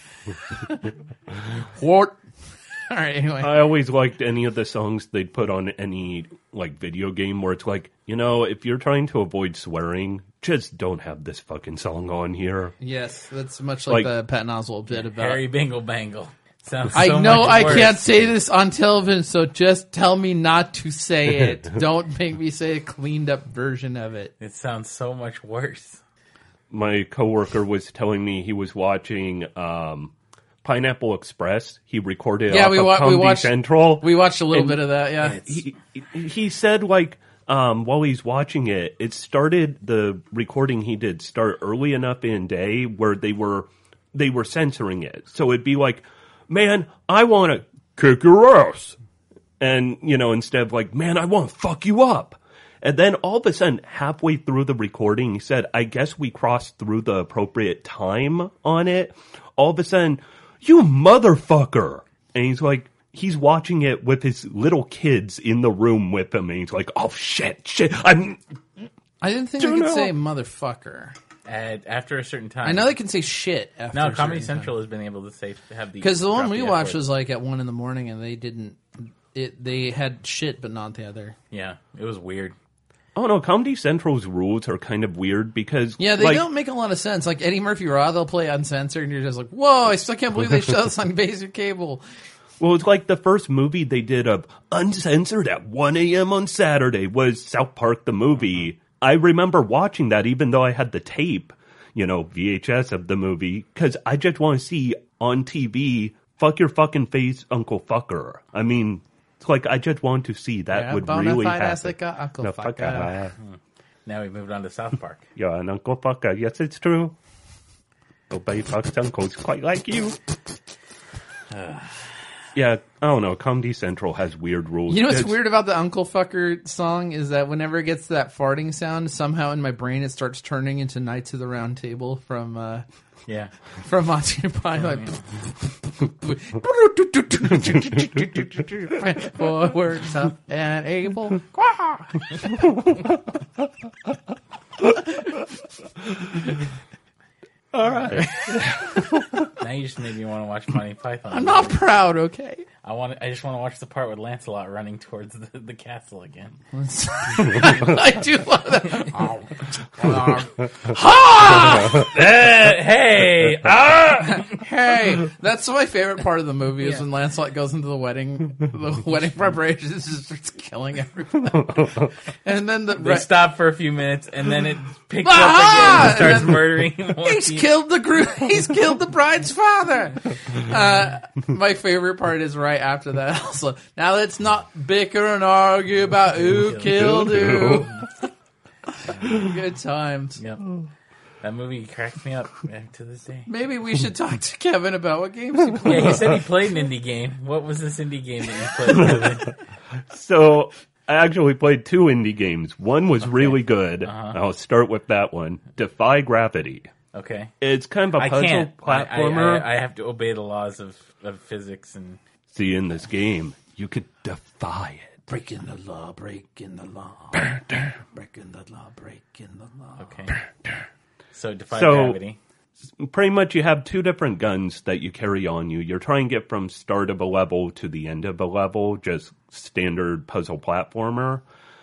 What? All right, anyway. I always liked any of the songs they'd put on any, like, video game where it's like, you know, if you're trying to avoid swearing, just don't have this fucking song on here. Yes, that's much like, Like- the Patton Oswalt bit about. Harry Bingle Bangle. Sounds I so know much I worse. can't say this on television, so just tell me not to say it. Don't make me say a cleaned up version of it. It sounds so much worse. My coworker was telling me he was watching um, Pineapple Express. He recorded Yeah, off we of wa- we Comedy watched- Central. We watched a little And- bit of that, yeah. he, he said, like, um, while he's watching it, it started, the recording he did start early enough in day where they were they were censoring it. So it'd be like, man, I want to kick your ass. And, you know, instead of like, man, I want to fuck you up. And then all of a sudden, halfway through the recording, he said, I guess we crossed through the appropriate time on it. All of a sudden, you motherfucker. And he's like, he's watching it with his little kids in the room with him. And he's like, oh shit, shit. I'm, I didn't think Don't they could know. say motherfucker. At, after a certain time. I know they can say shit after No, a Comedy certain time. Central has been able to say have the Because the one drop we F watched word. was like at one in the morning, and they didn't. It they had shit, but not the other. Yeah, it was weird. oh no, Comedy Central's rules are kind of weird because, Yeah, they like, don't make a lot of sense. Like Eddie Murphy Raw, they'll play uncensored, and you're just like, whoa, I still can't believe they show this on basic cable. Well, it's like the first movie they did of uncensored at one a.m. on Saturday was South Park the movie. I remember watching that even though I had the tape, you know, V H S of the movie, because I just want to see on T V, fuck your fucking face, Uncle Fucker. I mean, it's like I just want to see that Yeah, would bona really fide happen. Asica, Uncle No, Fucker. fucker. Now we moved on to South Park. You're an Uncle Fucker. Yes, it's true. Nobody fucks uncles quite like you. Yeah, I don't know. Comedy Central has weird rules. You know what's It's- weird about the Uncle Fucker song is that whenever it gets to that farting sound, somehow in my brain it starts turning into Knights of the Round Table from uh, Yeah. from Monty Python. Like, forward, tough, and able. All right. Now you just made me want to watch Monty Python. I'm not proud, okay? I want. I just want to watch the part with Lancelot running towards the, the castle again. I do love that. Uh, hey! Ah! Hey, that's my favorite part of the movie is when Lancelot goes into the wedding, the wedding preparations, and just starts killing everybody. And then the They stop for a few minutes, and then it picks Ah! up again and starts And then- murdering more He's people. killed the group. He's killed the bride's father. Uh, my favorite part is right after that. Also, now let's not bicker and argue about who killed who. Good times. Yep. That movie cracks me up back to this day. Maybe we should talk to Kevin about what games he plays. Yeah, he said he played an indie game. What was this indie game that you played? So I actually played two indie games. One was really good. Uh-huh. I'll start with that one. Defy Gravity. Okay. It's kind of a I puzzle can't. I, platformer. I, I, I have to obey the laws of, of physics and... See, in this game, you could defy it. Breaking the law, breaking the law. Breaking the law, breaking the law. Okay. So, defy So- gravity. Pretty much you have two different guns that you carry on you. You're trying to get from start of a level to the end of a level, just standard puzzle platformer.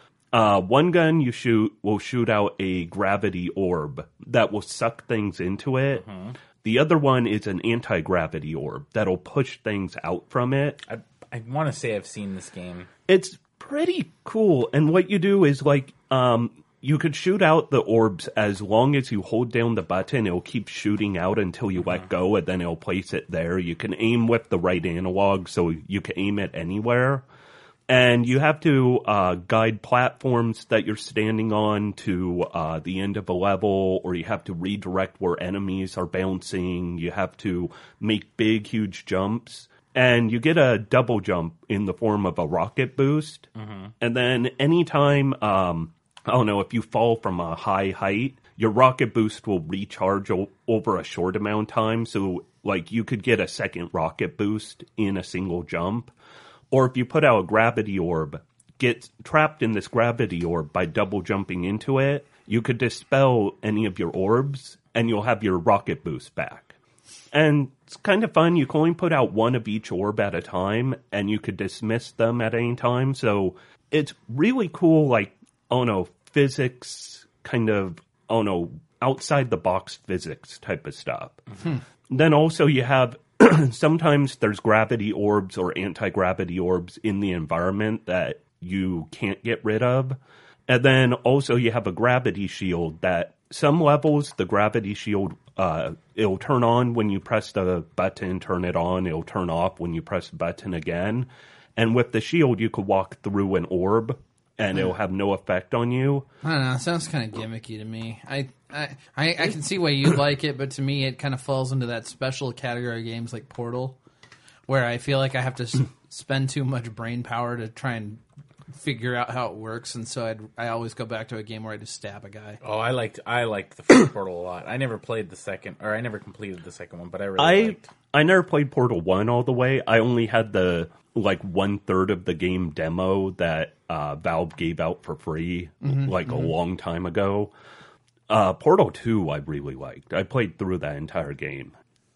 Uh, one gun you shoot will shoot out a gravity orb that will suck things into it. Mm-hmm. The other one is an anti-gravity orb that'll push things out from it. I, I want to say I've seen this game. It's pretty cool. And what you do is like, um, you could shoot out the orbs as long as you hold down the button. It'll keep shooting out until you let go, and then it'll place it there. You can aim with the right analog, so you can aim it anywhere. And you have to uh, guide platforms that you're standing on to uh, the end of a level, or you have to redirect where enemies are bouncing. You have to make big, huge jumps. And you get a double jump in the form of a rocket boost. Mm-hmm. And then anytime, um, I don't know, if you fall from a high height, your rocket boost will recharge o- over a short amount of time. So, like, you could get a second rocket boost in a single jump. Or if you put out a gravity orb, get trapped in this gravity orb by double jumping into it, you could dispel any of your orbs, and you'll have your rocket boost back. And it's kind of fun. You can only put out one of each orb at a time, and you could dismiss them at any time. So it's really cool, like, oh no, physics, kind of, oh no, outside the box physics type of stuff. Mm-hmm. Then also you have, sometimes there's gravity orbs or anti-gravity orbs in the environment that you can't get rid of. And then also you have a gravity shield that some levels, the gravity shield, uh, it'll turn on when you press the button, turn it on. It'll turn off when you press the button again. And with the shield, you could walk through an orb and it'll have no effect on you. I don't know. It sounds kind of gimmicky to me. I, I, I, I can see why you'd like it, but to me, it kind of falls into that special category of games like Portal, where I feel like I have to s- spend too much brain power to try and figure out how it works, and so I'd, I always go back to a game where I just stab a guy. Oh, I liked I liked the first Portal a lot. I never played the second, or I never completed the second one, but I really I liked. I never played Portal one all the way. I only had the like one third of the game demo that uh, Valve gave out for free mm-hmm, like mm-hmm. a long time ago. Uh, Portal two I really liked. I played through that entire game.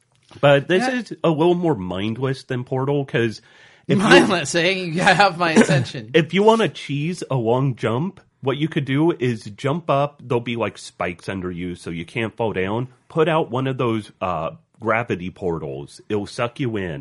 But this yeah. is a little more mindless than Portal because mindless, saying you have my attention. If you want to cheese a long jump, what you could do is jump up. There'll be like spikes under you so you can't fall down. Put out one of those uh, gravity portals. It'll suck you in.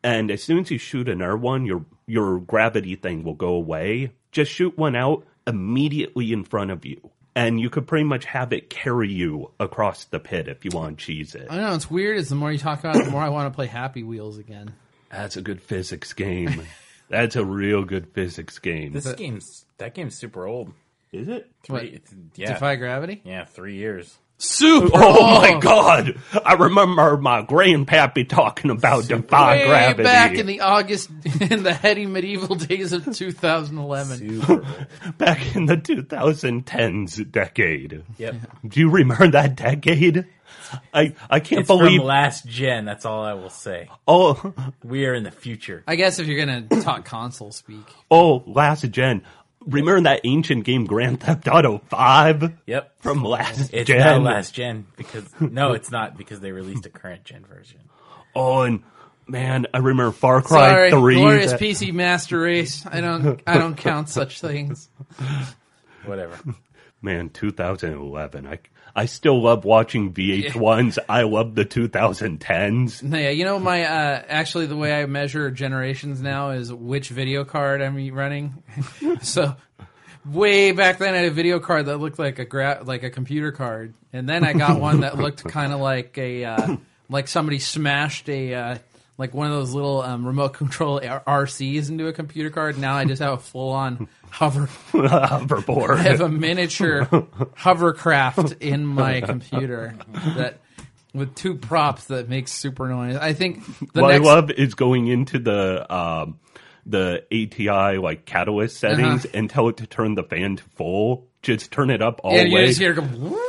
And as soon as you shoot another one, your your gravity thing will go away. Just shoot one out immediately in front of you. And you could pretty much have it carry you across the pit if you want to cheese it. I know, it's weird. Is the more you talk about it, the more I want to play Happy Wheels again. That's a good physics game. That's a real good physics game. This game's that game's super old. Is it? Three, What? it's, yeah, Defy Gravity? yeah, three years. Super Oh my god! I remember my grandpappy talking about Defy Way Gravity. back in the August, in the heady medieval days of two thousand eleven. Super old. Back in the twenty tens decade. Yep. Do you remember that decade? I I can't It's believe. from last gen. That's all I will say. Oh, We are in the future. I guess if you're going to talk console speak. oh, last gen. Remember that ancient game Grand Theft Auto five Yep. from last It's gen? not last gen because no, it's not because they released a current gen version. Oh, and man, I remember Far Cry Sorry, three. glorious that- P C Master Race. I don't, I don't count such things. Whatever. Man, two thousand eleven. I I still love watching V H ones. I love the twenty tens. Yeah, you know, my uh, actually the way I measure generations now is which video card I'm running. So, way back then, I had a video card that looked like a gra- like a computer card, and then I got one that looked kind of like a uh, like somebody smashed a uh, like one of those little um, remote control R Cs into a computer card. Now I just have a full on hover. Hoverboard. I have a miniature hovercraft in my computer that with two props that makes super noise. I think the what next I love is going into the um, the A T I like catalyst settings Uh-huh. and tell it to turn the fan to full. Just turn it up all and the you way. just hear it go.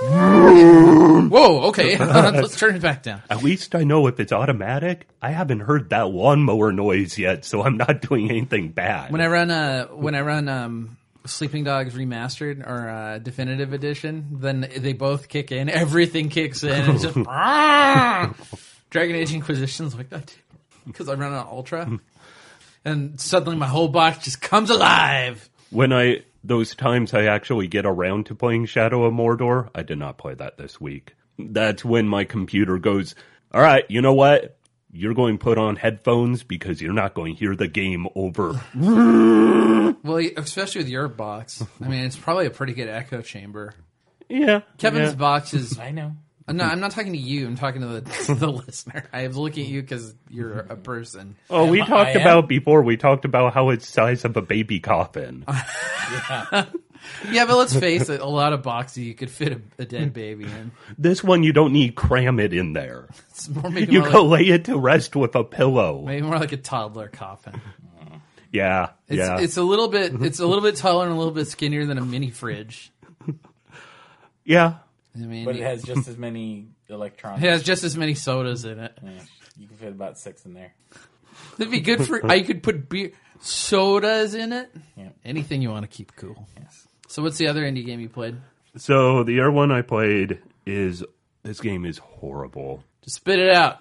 Whoa! Okay, let's turn it back down. At least I know if it's automatic. I haven't heard that lawnmower noise yet, so I'm not doing anything bad. When I run uh when I run um Sleeping Dogs Remastered or uh, Definitive Edition, then they both kick in. Everything kicks in. And it's just Dragon Age Inquisition's like that because I run on Ultra, and suddenly my whole box just comes alive. When I those times I actually get around to playing Shadow of Mordor, I did not play that this week. That's when my computer goes, all right, you know what? You're going to put on headphones because you're not going to hear the game over. Well, especially with your box. I mean, it's probably a pretty good echo chamber. Yeah. Kevin's yeah. box is. I know. No, I'm not talking to you. I'm talking to the the listener. I was looking at you because you're a person. Oh, we Am I- talked I am? about before. We talked about how it's size of a baby coffin. Yeah, but let's face it. A lot of boxes you could fit a, a dead baby in. This one, you don't need cram it in there. It's more maybe You more, go like, lay it to rest with a pillow. maybe more like a toddler coffin. Yeah, It's yeah. it's a little bit it's a little bit taller and a little bit skinnier than a mini fridge. yeah. I mean, But it it has just as many electronics. has just as many sodas in it. Yeah, you can fit about six in there. It'd be good for. I could put beer, sodas in it. Yeah. Anything you want to keep cool. Yes. So, what's the other indie game you played? So the other one I played is, this game is horrible. Just spit it out.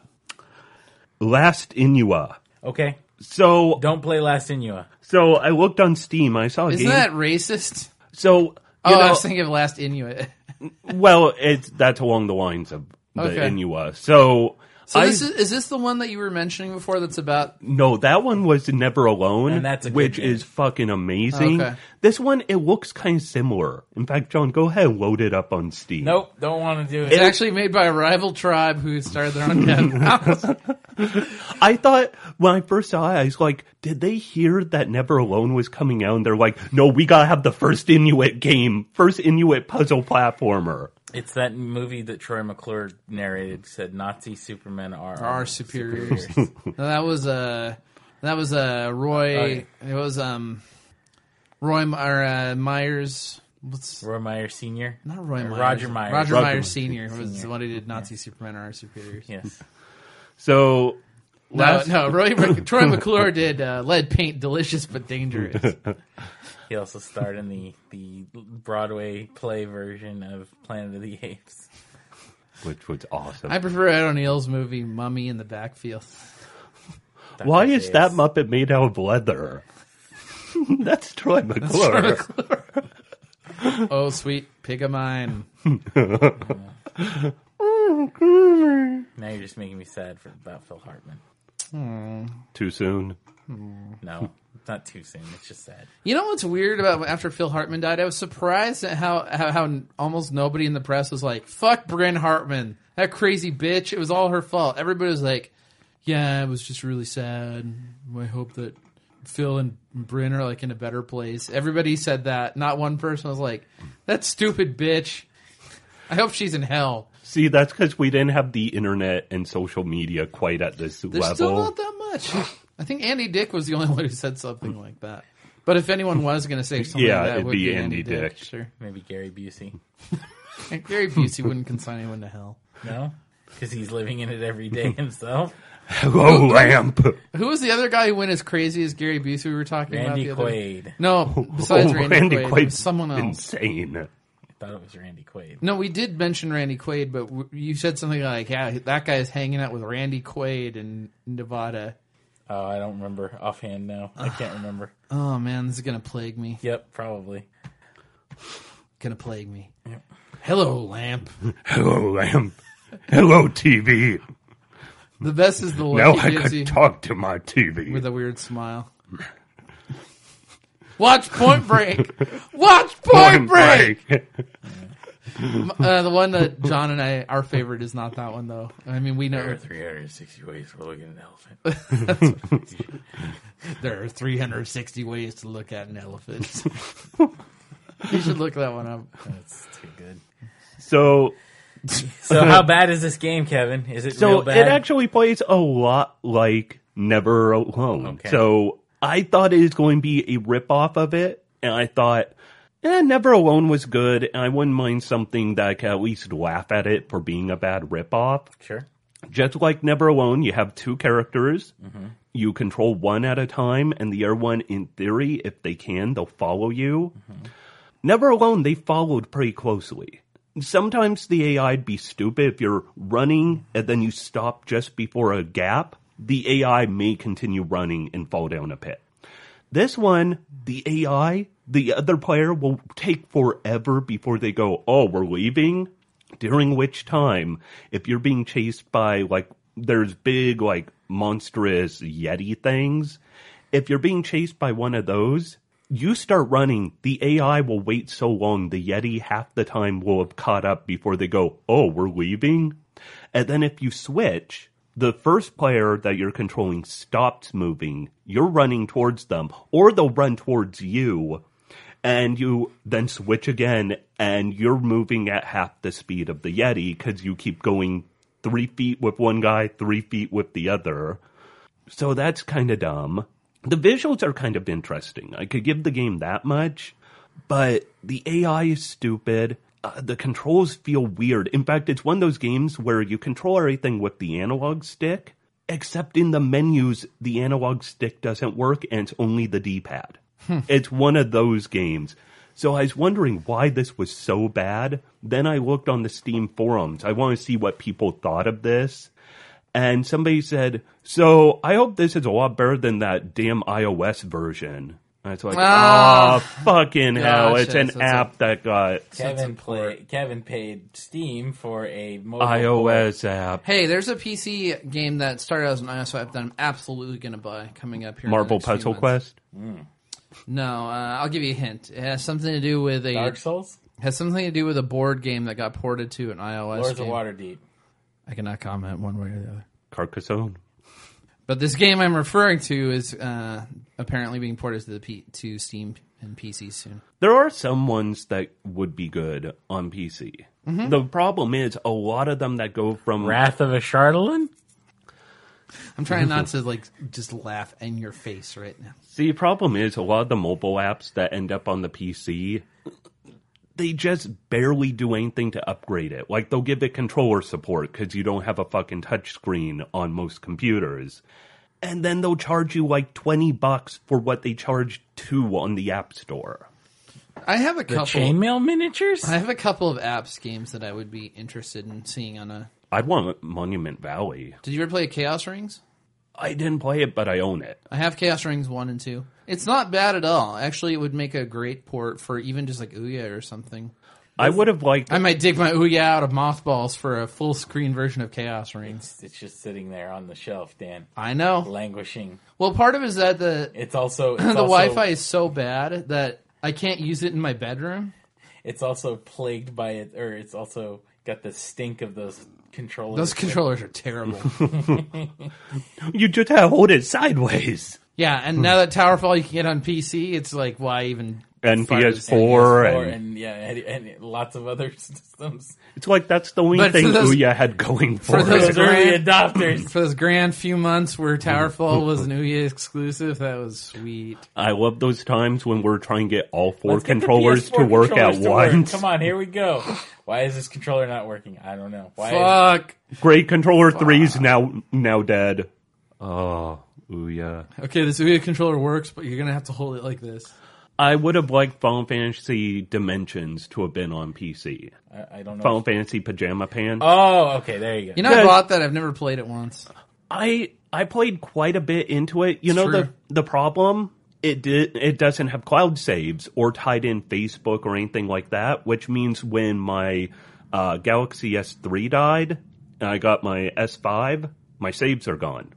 Last Inua. Okay. So, Don't play Last Inua. so I looked on Steam. I saw a Isn't game. that racist? So, you Oh, I know, was thinking of Last Inuit. well, it's that's along the lines of the Okay. Inua. So, So I, this is is this the one that you were mentioning before? That's about no, that one was Never Alone, And that's a good which game. is fucking amazing. Okay. This one, it looks kind of similar. In fact, John, go ahead and load it up on Steam. Nope, don't want to do it's it. actually made by a rival tribe who started their own dev house. I thought when I first saw it, I was like, did they hear that Never Alone was coming out? And they're like, no, we gotta have the first Inuit game, first Inuit puzzle platformer. It's that movie that Troy McClure narrated. Said Nazi supermen are Our superiors. No, that was uh that was uh Roy. Oh, yeah. It was um Roy or uh, Myers. What's Roy Meyer Senior. not Roy Uh, Myers? Roger Myers. Roger, Roger Myers Myers Senior was Senior. the one who did Nazi Superman are our superiors. Yes. So, No, last, no, Roy Troy McClure did uh, Lead Paint, delicious but dangerous. He also starred in the, the Broadway play version of Planet of the Apes. which was awesome. I prefer Ed O'Neill's movie Mummy in the Backfield. Why Doctor is that Seuss. Muppet made out of leather? That's Troy McClure. Oh, sweet pig of mine. Now you're just making me sad for about Phil Hartman. Hmm. Too soon. No, it's not too soon. It's just sad. You know what's weird about after Phil Hartman died? I was surprised at how, how, how almost nobody in the press was like, fuck Bryn Hartman. That crazy bitch. It was all her fault. Everybody was like, yeah, it was just really sad. I hope that Phil and Bryn are like in a better place. Everybody said that. Not one person was like, that stupid bitch. I hope she's in hell. See, that's because we didn't have the internet and social media quite at this There's level. still not that much. I think Andy Dick was the only one who said something like that. But if anyone was going to say something Yeah, like that, it it'd would be be Andy Andy Dick. Dick. Sure. Maybe Gary Busey. And Gary Busey wouldn't consign anyone to hell. No? Because he's living in it every day himself. Hello, Lamp. Who was the other guy who went as crazy as Gary Busey we were talking Randy about? the Quaid. other No, besides Oh, Randy, Randy Quaid, Quaid's it was someone else. insane. I thought it was Randy Quaid. No, we did mention Randy Quaid, but w- you said something like, yeah, that guy is hanging out with Randy Quaid in Nevada. Oh, I don't remember offhand now. I can't remember. Oh, man, this is going to plague me. Yep, probably. Going to plague me. Yep. Hello, Lamp. Hello, Lamp. Hello, T V. The best is the look Now he I gives could you talk to my T V. with a weird smile. Watch Point Break. Watch Point, Break. Uh, the one that John and I, our favorite is not that one though. I mean, we There know are three hundred sixty ways to look at an elephant. there are three hundred sixty ways to look at an elephant. You should look that one up. That's too good. So, So how bad is this game, Kevin? Is it so real bad? it actually plays a lot like Never Alone. Okay. So I thought it was going to be a ripoff of it, and I thought, eh, Never Alone was good, and I wouldn't mind something that I could at least laugh at it for being a bad ripoff. Sure. Just like Never Alone, you have two characters. Mm-hmm. You control one at a time, and the other one, in theory, if they can, they'll follow you. Mm-hmm. Never Alone, they followed pretty closely. Sometimes the A I'd be stupid. If you're running and then you stop just before a gap, the A I may continue running and fall down a pit. This one, the A I, the other player will take forever before they go, oh, we're leaving? During which time, if you're being chased by, like, there's big, like, monstrous Yeti things. If you're being chased by one of those, you start running, the A I will wait so long, the Yeti half the time will have caught up before they go, oh, we're leaving? And then if you switch, the first player that you're controlling stops moving, you're running towards them, or they'll run towards you, and you then switch again, and you're moving at half the speed of the Yeti because you keep going three feet with one guy, three feet with the other. So that's kind of dumb. The visuals are kind of interesting. I could give the game that much, but the A I is stupid. Uh, the controls feel weird. In fact, it's one of those games where you control everything with the analog stick, except in the menus, the analog stick doesn't work and it's only the D-pad. Hmm. It's one of those games. So I was wondering why this was so bad. Then I looked on the Steam forums. I want to see what people thought of this. And somebody said, so I hope this is a lot better than that damn iOS version. And it's like, Ah, oh, fucking hell. gotcha. It's an So it's app that got Kevin play, Kevin paid Steam for a mobile iOS app. Hey, there's a P C game that started as an iOS app that I'm absolutely going to buy coming up here. Marvel in the next few Puzzle months. Quest? Mm. No, uh, I'll give you a hint. It has something to do with a Dark Souls? has something to do with a board game that got ported to an iOS Lords game. of Waterdeep. I cannot comment one way or the other. Carcassonne. But this game I'm referring to is uh, apparently being ported to the P- to Steam and P C soon. There are some ones that would be good on P C. Mm-hmm. The problem is a lot of them that go from Wrath of a Charlatan? I'm trying not to like just laugh in your face right now. See, the problem is a lot of the mobile apps that end up on the P C, they just barely do anything to upgrade it. Like, they'll give it controller support because you don't have a fucking touchscreen on most computers. And then they'll charge you like twenty bucks for what they charge two on the App Store. I have a The couple. chainmail miniatures? I have a couple of apps games that I would be interested in seeing on a. I want Monument Valley. Did you ever play Chaos Rings? I didn't play it, but I own it. I have Chaos Rings one and two. It's not bad at all. Actually, it would make a great port for even just like Ouya or something. I would have liked. I might dig my Ouya out of mothballs for a full screen version of Chaos Reigns. It's, it's just sitting there on the shelf, Dan, I know. languishing. Well, part of it is that the It's also it's the also, Wi-Fi is so bad that I can't use it in my bedroom. It's also plagued by it, or it's also got the stink of those controllers. Those controllers are terrible. You just have to hold it sideways. Yeah, and now that Towerfall you can get on P C, it's like, why even... And fire P this S thing? four and, and, and yeah, and, and lots of other systems. it's like that's the only But for thing those- Ouya had going for, for those it. Those early grand- adopters. For those grand few months where Towerfall was an Ouya exclusive, that was sweet. I love those times when we're trying to get all four Let's get the controllers P S four to work controllers at to work. once. Come on, here we go. Why is this controller not working? I don't know. Why? Fuck. Great controller three's now now dead. Oh, Ouya. Okay, this Ouya controller works, but you're gonna have to hold it like this. I would have liked Final Fantasy Dimensions to have been on P C. I, I don't know. Final Fantasy Pajama Pants. Oh, okay, there you go. You know, Yeah. I bought that. I've never played it once. I I played quite a bit into it. You know True. the the problem it did it doesn't have cloud saves or tied in Facebook or anything like that, which means when my uh, Galaxy S three died and I got my S five, my saves are gone.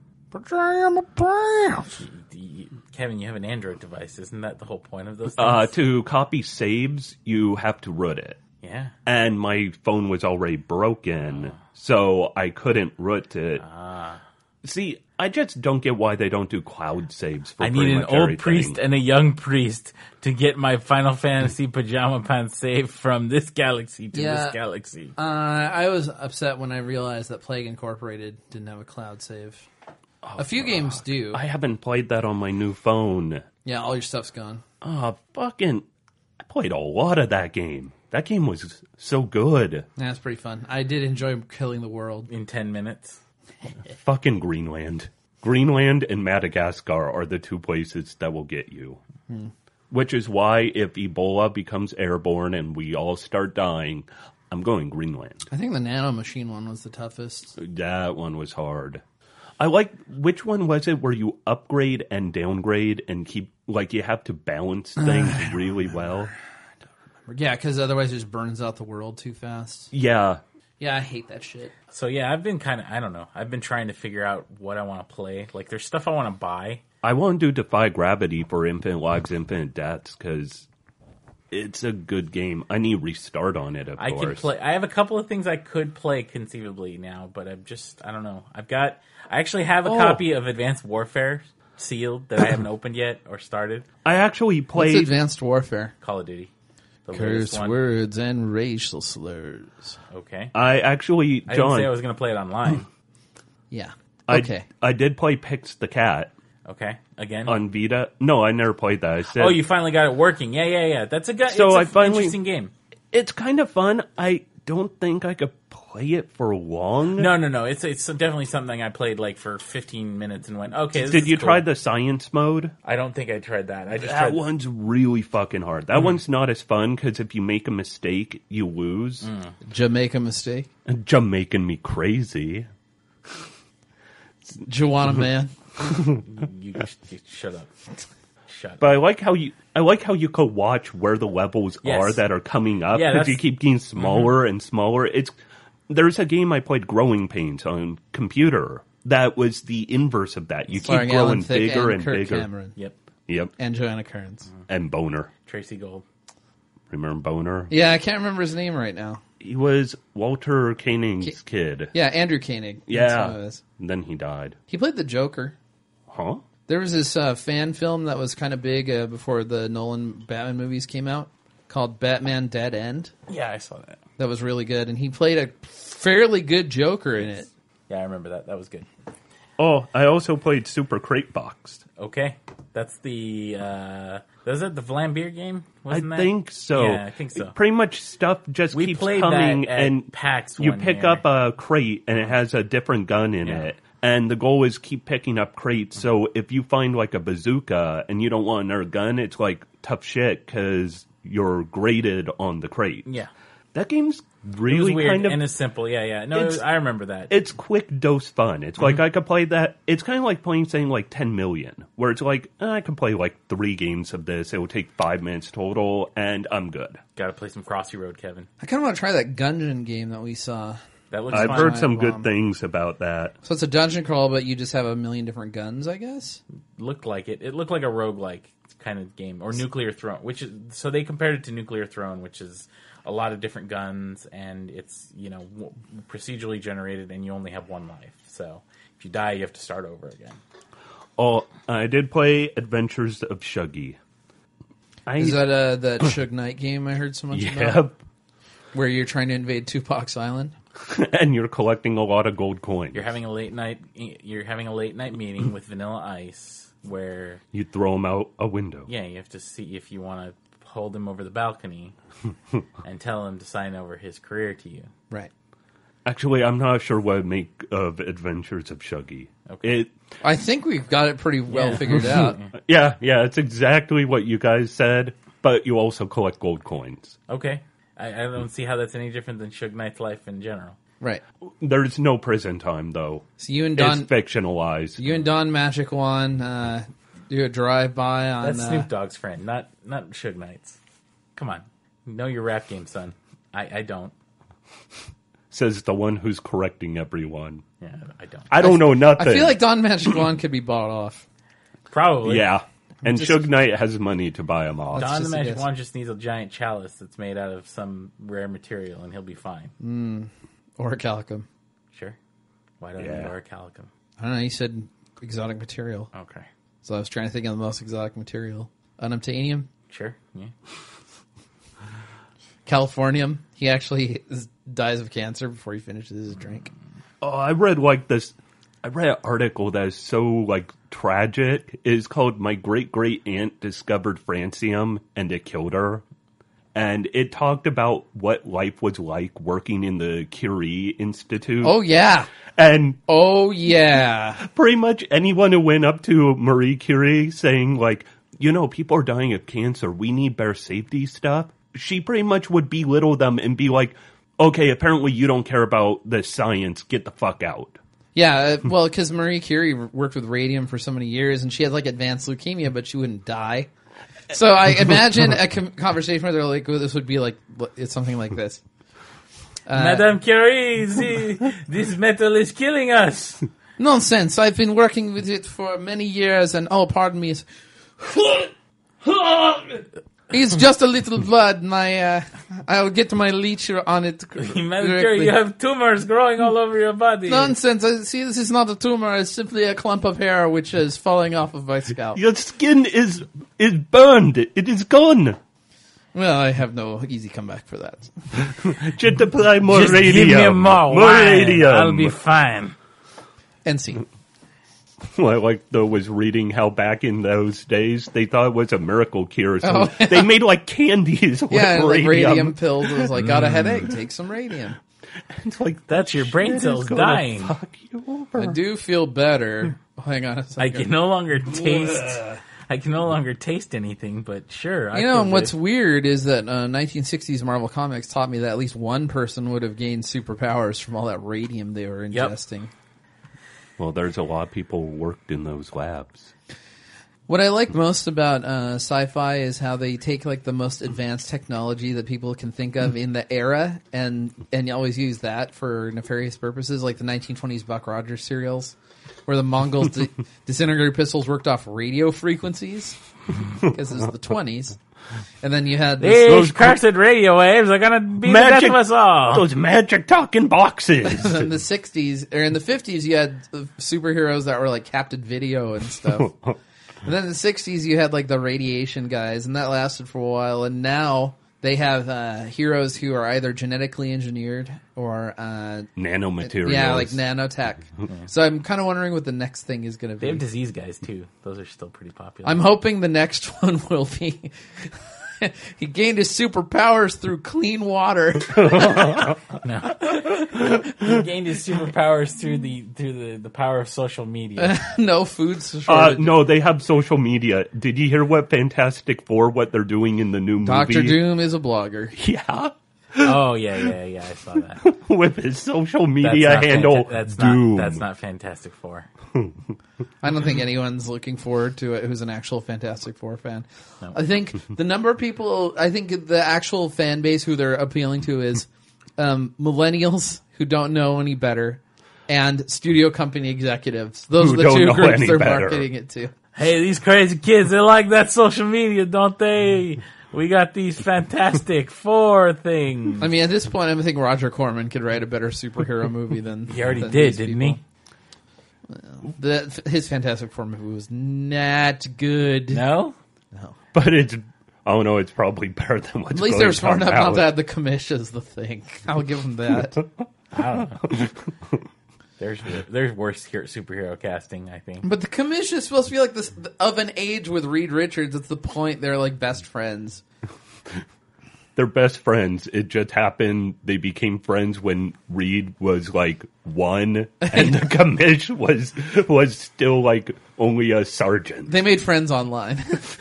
You- Kevin, you have an Android device. Isn't that the whole point of those things? Uh, to copy saves, you have to root it. yeah. And my phone was already broken, so I couldn't root it. Ah. See, I just don't get why they don't do cloud saves for I need pretty an much old everything. priest and a young priest to get my Final Fantasy Pajama Pants save from this galaxy to Yeah. this galaxy. Uh, I was upset when I realized that Plague Incorporated didn't have a cloud save. a few games do. I haven't played that on my new phone. Yeah, all your stuff's gone. Oh, fucking... I played a lot of that game. That game was so good. Yeah, it's pretty fun. I did enjoy killing the world. In ten minutes. Fucking Greenland. Greenland and Madagascar are the two places that will get you. Hmm. Which is why if Ebola becomes airborne and we all start dying, I'm going Greenland. I think the Nano Machine one was the toughest. That one was hard. I like, which one was it where you upgrade and downgrade and keep, like you have to balance things really well? Yeah, because otherwise it just burns out the world too fast. Yeah. Yeah, I hate that shit. So yeah, I've been kind of, I don't know. I've been trying to figure out what I want to play. Like there's stuff I want to buy. I want to do Defy Gravity for Infinite Lives, Infinite Deaths, because it's a good game. I need restart on it, of I course. could play. I have a couple of things I could play conceivably now, but I'm just, I don't know. I've got, I actually have a Oh. copy of Advanced Warfare sealed that I haven't opened yet or started. I actually What's played... Advanced Warfare? Call of Duty. The latest Curse one. words and racial slurs. Okay. I actually, I didn't John, say I was going to play it online. Yeah. I, Okay. I did play Pix the Cat Okay. Again. on Vita. No, I never played that. I said, Oh, you finally got it working. Yeah, yeah, yeah. That's a good. So it's a I finally- interesting game. it's kind of fun. I don't think I could play it for long. No, no, no. It's it's definitely something I played like for fifteen minutes and went, okay. This Did is you cool. try the science mode? I don't think I tried that. I just That tried. one's really fucking hard. That one's not as fun because if you make a mistake, you lose. Jamaica mistake. Jamaican me crazy. Joanna Man. You, you shut up. Shut. But I like how you. I like how you could watch where the levels Yes. are that are coming up Yeah, because that's- you keep getting smaller and smaller. It's there's a game I played, Growing Pains, on computer. That was the inverse of that. You Starring keep Alan growing Thicke bigger and and Kirk bigger. Cameron. Yep. Yep, And Joanna Kearns. and Boner. Tracy Gold. Remember Boner? Yeah, I can't remember his name right now. He was Walter Koenig's K- kid. Yeah, Andrew Koenig. That's Yeah. who it is. And then he died. He played the Joker. Huh? There was this uh, fan film that was kind of big uh, before the Nolan Batman movies came out called Batman Dead End. Yeah, I saw that. That was really good, and he played a fairly good Joker in it. Yeah, I remember that. That was good. Oh, I also played Super Crate Box. Okay, that's the. uh Was that the Vlambeer game? Wasn't I that? think so. Yeah, I think so. Pretty much stuff just We keeps played coming, that at and PAX you one pick year. up a crate, and it has a different gun in Yeah. it. And the goal is keep picking up crates. So if you find like a bazooka and you don't want another gun, it's like tough shit because you're graded on the crate. Yeah. That game's It was really weird kind of and it's simple. Yeah, yeah. No, it It's- was- I remember that. it's quick dose fun. It's like I could play that. It's kind of like playing saying like ten million, where it's like eh, I can play like three games of this. It will take five minutes total, and I'm good. Got to play some Crossy Road, Kevin. I kind of want to try that Gungeon game that we saw. That looks I've fun. heard some Bomb. good things about that. So it's a dungeon crawl, but you just have a million different guns, I guess. Looked like it. It looked like a roguelike kind of game, or Nuclear Throne, which is so they compared it to Nuclear Throne, which is a lot of different guns, and it's you know w- procedurally generated, and you only have one life. So if you die, you have to start over again. Oh, I did play Adventures of Shuggy. I, Is that uh, that Suge Knight game I heard so much about? yeah, Where you're trying to invade Tupac's island? and you're collecting a lot of gold coins. You're having a late night. You're having a late night meeting with Vanilla Ice, where You throw them out a window. yeah, you have to see if you want to hold him over the balcony and tell him to sign over his career to you. Right. Actually, I'm not sure what I make of Adventures of Shuggy. Okay. It, I think we've got it pretty well Yeah. figured out. yeah, yeah, it's exactly what you guys said, but you also collect gold coins. Okay, I, I don't see how that's any different than Suge Knight's life in general. Right. There's no prison time, though. So you and It's Don, fictionalized. you and Don Magic One uh, do a drive by on. That's uh, Snoop Dogg's friend, not not Suge Knight's. Come on, know your rap game, son. I, I don't. Says the one who's correcting everyone. Yeah, I don't. I don't know nothing. I feel like Don Magic One could be bought off. Probably. Yeah. And Just- Suge Knight has money to buy them off. That's Don the just a Magic guess. Wand just needs a giant chalice that's made out of some rare material, and he'll be fine. Or a Calicum. Sure. Why don't Yeah. you wear a calicum? I don't know. You said exotic material. Okay. So I was trying to think of the most exotic material. Unobtainium? Sure. Yeah. Californium. He actually is, dies of cancer before he finishes his drink. Oh, I read like this. I read an article that is so like tragic. It's called "My Great Great Aunt Discovered Francium and It Killed Her," and it talked about what life was like working in the Curie Institute. Oh, yeah. and Oh, yeah. pretty much anyone who went up to Marie Curie saying like, you know, people are dying of cancer. We need better safety stuff. She pretty much would belittle them and be like, okay, apparently you don't care about the science. Get the fuck out. Yeah, uh, well, because Marie Curie worked with radium for so many years, and she had like advanced leukemia, but she wouldn't die. So I imagine a com- conversation where they're like, well, this would be like, it's something like this. Uh, Madame Curie, the, this metal is killing us. Nonsense. I've been working with it for many years, and oh, pardon me. It's, it's just a little blood, and I, uh, I'll get my leech on it. Madame directly. Curie, you have tumors growing all over your body. Nonsense. I see this is not a tumor. It's simply a clump of hair which is falling off of my scalp. Your skin is is burned. It is gone. Well, I have no easy comeback for that. Just apply more Just radium. give me more, more wine. radium. I'll be fine. And see. Well, like, though, was reading how back in those days they thought it was a miracle cure. So Oh, yeah. they made like candies with Yeah, radium. like radium pills. It was like, got a headache, take some radium. It's like That's your brain shit is cells gonna dying. Fuck you over. I do feel better. Hang on a I second. can no longer taste. I can no longer taste anything. But sure, I You know, feel and what's good. weird is that uh, nineteen sixties Marvel Comics taught me that at least one person would have gained superpowers from all that radium they were Yep. ingesting. Well, there's a lot of people who worked in those labs. What I like most about uh, sci-fi is how they take like the most advanced technology that people can think of in the era, and and you always use that for nefarious purposes, like the nineteen twenties Buck Rogers serials, where the Mongols di- disintegrator pistols worked off radio frequencies because it was the twenties, and then you had this, These cursed radio waves are gonna be the death of us all. Those magic talking boxes. in the sixties or in the fifties you had uh, superheroes that were like Captain Video and stuff. And then in the sixties, you had like the radiation guys, and that lasted for a while. And now they have uh, heroes who are either genetically engineered or, uh, Nanomaterials. yeah, like nanotech. So I'm kind of wondering what the next thing is going to They have be. disease guys too. Those are still pretty popular. I'm hoping the next one will be. He gained his superpowers through clean water. He gained his superpowers through the through the, the power of social media. No food Uh, shortage. no, they have social media. Did you hear what Fantastic Four, what they're doing in the new movie? Doctor Doom is a blogger. Yeah. Oh yeah, yeah, yeah. I saw that. with his social media That's not handle. fanta- that's Doom. not that's not Fantastic Four. I don't think anyone's looking forward to it who's an actual Fantastic Four fan. No. I think the number of people, I think the actual fan base who they're appealing to is um, millennials who don't know any better and studio company executives. Those Who are the don't two know groups any they're better. marketing it to. Hey, these crazy kids, they like that social media, don't they? We got these Fantastic Four things. I mean, at this point, I think Roger Corman could write a better superhero movie than He already than did, these didn't people. he? The, his Fantastic Four movie was not good. No? No. But it's, oh no, it's probably better than what's At least going they were to smart come enough not out. to have the commissions, the thing. I'll give them that. I don't know. There's there's worse here- superhero casting, I think. But the commission is supposed to be like this of an age with Reed Richards. It's the point they're like best friends. They're best friends. It just happened they became friends when Reed was like one, and the commish was was still like only a sergeant. They made friends online.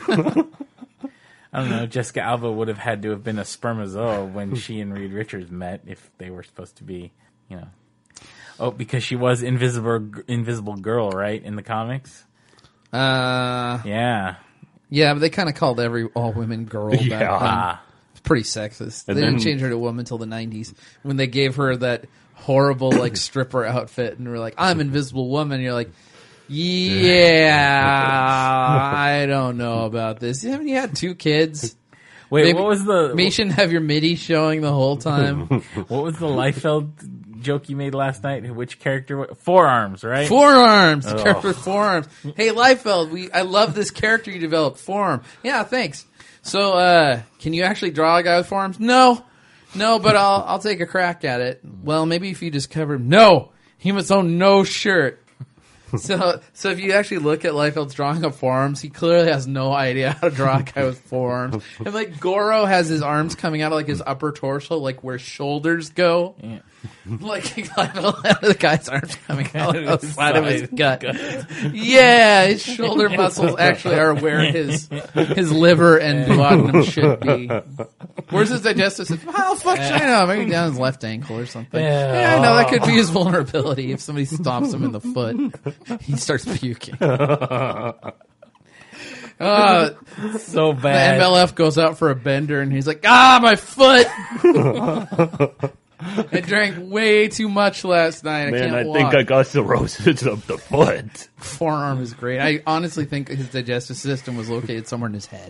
I don't know. Jessica Alba would have had to have been a spermazoa when she and Reed Richards met if they were supposed to be, you know. Oh, because she was Invisible Invisible Girl, right, in the comics? Uh, Yeah. yeah, but they kind of called every all women girl. Back Yeah. then. Ah. It's pretty sexist. And they didn't then- change her to a woman until the nineties when they gave her that horrible like stripper outfit and were like, "I'm Invisible Woman." And you're like, "Yeah, I don't know about this. Haven't you had two kids? Wait, Maybe- what was the Maybe you shouldn't have your midi showing the whole time." what was the Liefeld joke you made last night? Which character? wa- Forearms, right? Forearms. The Oh. character forearms. Hey, Liefeld, we I love this character you developed. Forearm. Yeah, thanks. So, uh, can you actually draw a guy with forearms? No. No, but I'll I'll take a crack at it. Well, maybe if you just cover him. No. He must own no shirt. So, so if you actually look at Liefeld's drawing of forearms, he clearly has no idea how to draw a guy with forearms. And like Goro has his arms coming out of like his upper torso, like where shoulders go. Yeah. Like Liefeld had the guy's arms coming out of the side of his Side gut. Yeah, his shoulder muscles actually are where his his liver and duodenum should be. Where's his digestive system? How the fuck should I know? Maybe down his left ankle or something. Yeah. Yeah, no, that could be his vulnerability. If somebody stomps him in the foot, he starts puking. Uh, So the bad. M L F goes out for a bender, and he's like, "Ah, my foot! I drank way too much last night. I Man, can't I walk." think I got cirrhosis of the foot. Forearm is great. I honestly think his digestive system was located somewhere in his head.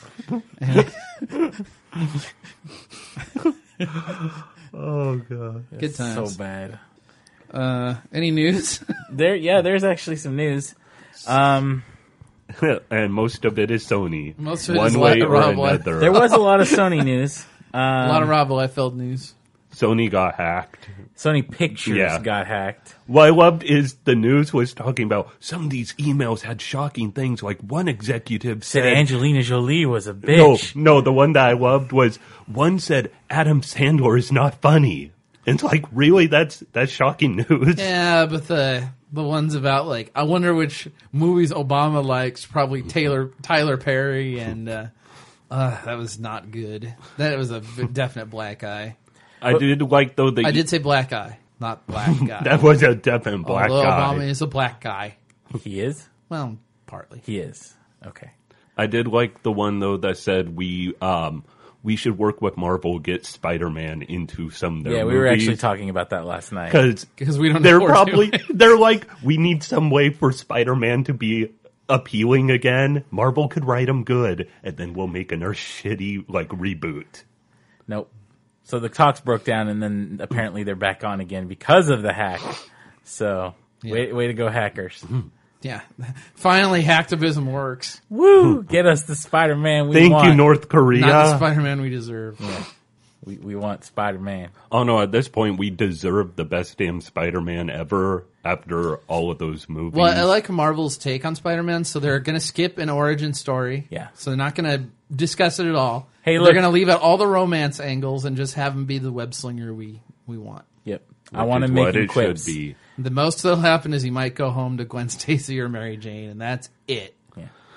Oh god. Good times. So bad. Uh, any news? There, yeah. There's actually some news. Um, And most of it is Sony. Most of it One is way La- or Rob Liefeld. another. there was a lot of Sony news. Um, A lot of Rob Liefeld news. Sony got hacked. Sony Pictures Yeah. got hacked. What I loved is the news was talking about some of these emails had shocking things. Like one executive Said said, Angelina Jolie was a no, bitch. no, the one that I loved was one said Adam Sandler is not funny. And it's like, really? That's that's shocking news. Yeah, but the the ones about like I wonder which movies Obama likes. Probably Taylor Tyler Perry, and uh, uh, that was not good. That was a v- definite black eye. I did like though the I did say black eye, not black guy. that was a definite black Although guy. Obama is a black guy. He is. Well, partly. He is. Okay. I did like the one though that said we um we should work with Marvel get Spider-Man into some of their Yeah, we were movies. actually talking about that last night. because Because we don't. they're know what we're probably doing. they're like we need some way for Spider-Man to be appealing again. Marvel could write him good, and then we'll make another shitty like reboot. Nope. So the talks broke down, and then apparently they're back on again because of the hack. So way, way to go, hackers! Yeah. Finally, hacktivism works. Woo! Get us the Spider-Man we Thank want. you, North Korea. Not the Spider-Man we deserve. Yeah. We we want Spider-Man. Oh no! At this point, we deserve the best damn Spider-Man ever after all of those movies. Well, I like Marvel's take on Spider-Man, so they're going to skip an origin story. Yeah. So they're not going to discuss it at all. Hey, they're look- going to leave out all the romance angles and just have him be the web slinger we, we want. Yep. I Which want to is make what him it quips. should be. The most that'll happen is he might go home to Gwen Stacy or Mary Jane, and that's it. Yeah.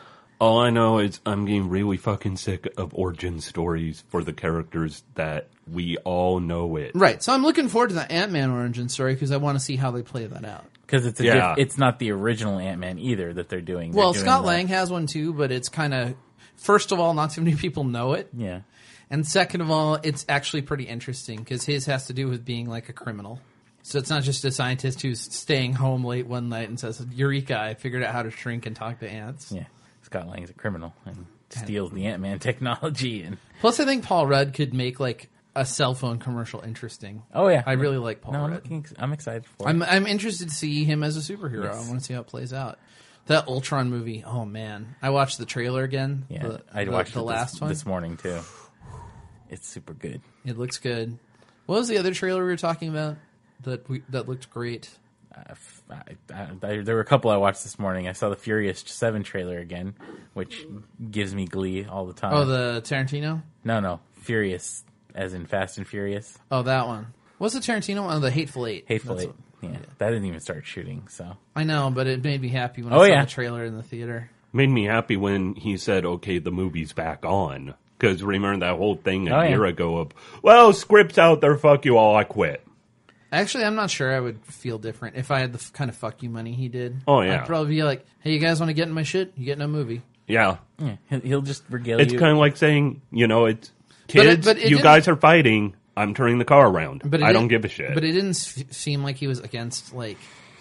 All I know is I'm getting really fucking sick of origin stories for the characters that we all know it. Right. So I'm looking forward to the Ant-Man origin story because I want to see how they play that out. Because it's a Yeah. diff- it's not the original Ant-Man either that they're doing. They're Well, doing Scott the- Lang has one too, but it's kind of, first of all, not too many people know it. Yeah. And second of all, it's actually pretty interesting because his has to do with being like a criminal. So it's not just a scientist who's staying home late one night and says, Eureka, I figured out how to shrink and talk to ants. Yeah. Scott Lang's a criminal and steals the Ant-Man technology. And Plus, I think Paul Rudd could make like a cell phone commercial interesting. Oh, yeah. I really like Paul No, I'm, Rudd. looking, I'm excited for I'm it. I'm interested to see him as a superhero. Yes. I want to see how it plays out. That Ultron movie, oh man. I watched the trailer again. Yeah. the, I the, watched the it last this, one. this morning, too. It's super good. It looks good. What was the other trailer we were talking about that we, that looked great? Uh, I, I, I, there were a couple I watched this morning. I saw the Furious seven trailer again, which gives me glee all the time. Oh, the Tarantino? No, no. Furious, as in Fast and Furious. Oh, that one. What's the Tarantino one? Oh, the Hateful Eight. Hateful That's Eight. what- Yeah. That didn't even start shooting, so. I know, but it made me happy when I Oh, saw yeah. the trailer in the theater. Made me happy when he said, okay, the movie's back on. Because remember that whole thing a Oh, yeah. year ago of, well, script's out there, fuck you all, I quit. Actually, I'm not sure I would feel different if I had the f- kind of fuck you money he did. Oh, yeah. I'd probably be like, hey, you guys want to get in my shit? You get in a movie. Yeah. Yeah. He'll, he'll just regale It's you. kind of like saying, you know, it's But it- kids, but it you didn't- guys are fighting, I'm turning the car around. But it I don't didn't- give a shit. But it didn't s- seem like he was against, like,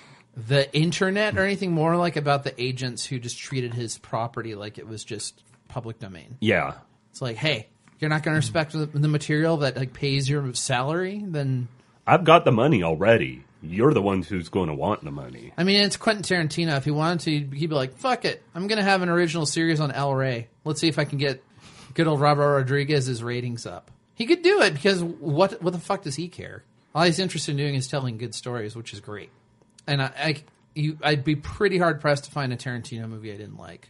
the internet or anything, more like about the agents who just treated his property like it was just public domain. yeah. It's like, hey, you're not going to respect the, the material that like pays your salary, then I've got the money already. You're the ones who's going to want the money. I mean, it's Quentin Tarantino. If he wanted to, he'd be like, fuck it. I'm going to have an original series on El Rey. Let's see if I can get good old Robert Rodriguez's ratings up. He could do it because what what the fuck does he care? All he's interested in doing is telling good stories, which is great. And I, I you, I'd be pretty hard pressed to find a Tarantino movie I didn't like.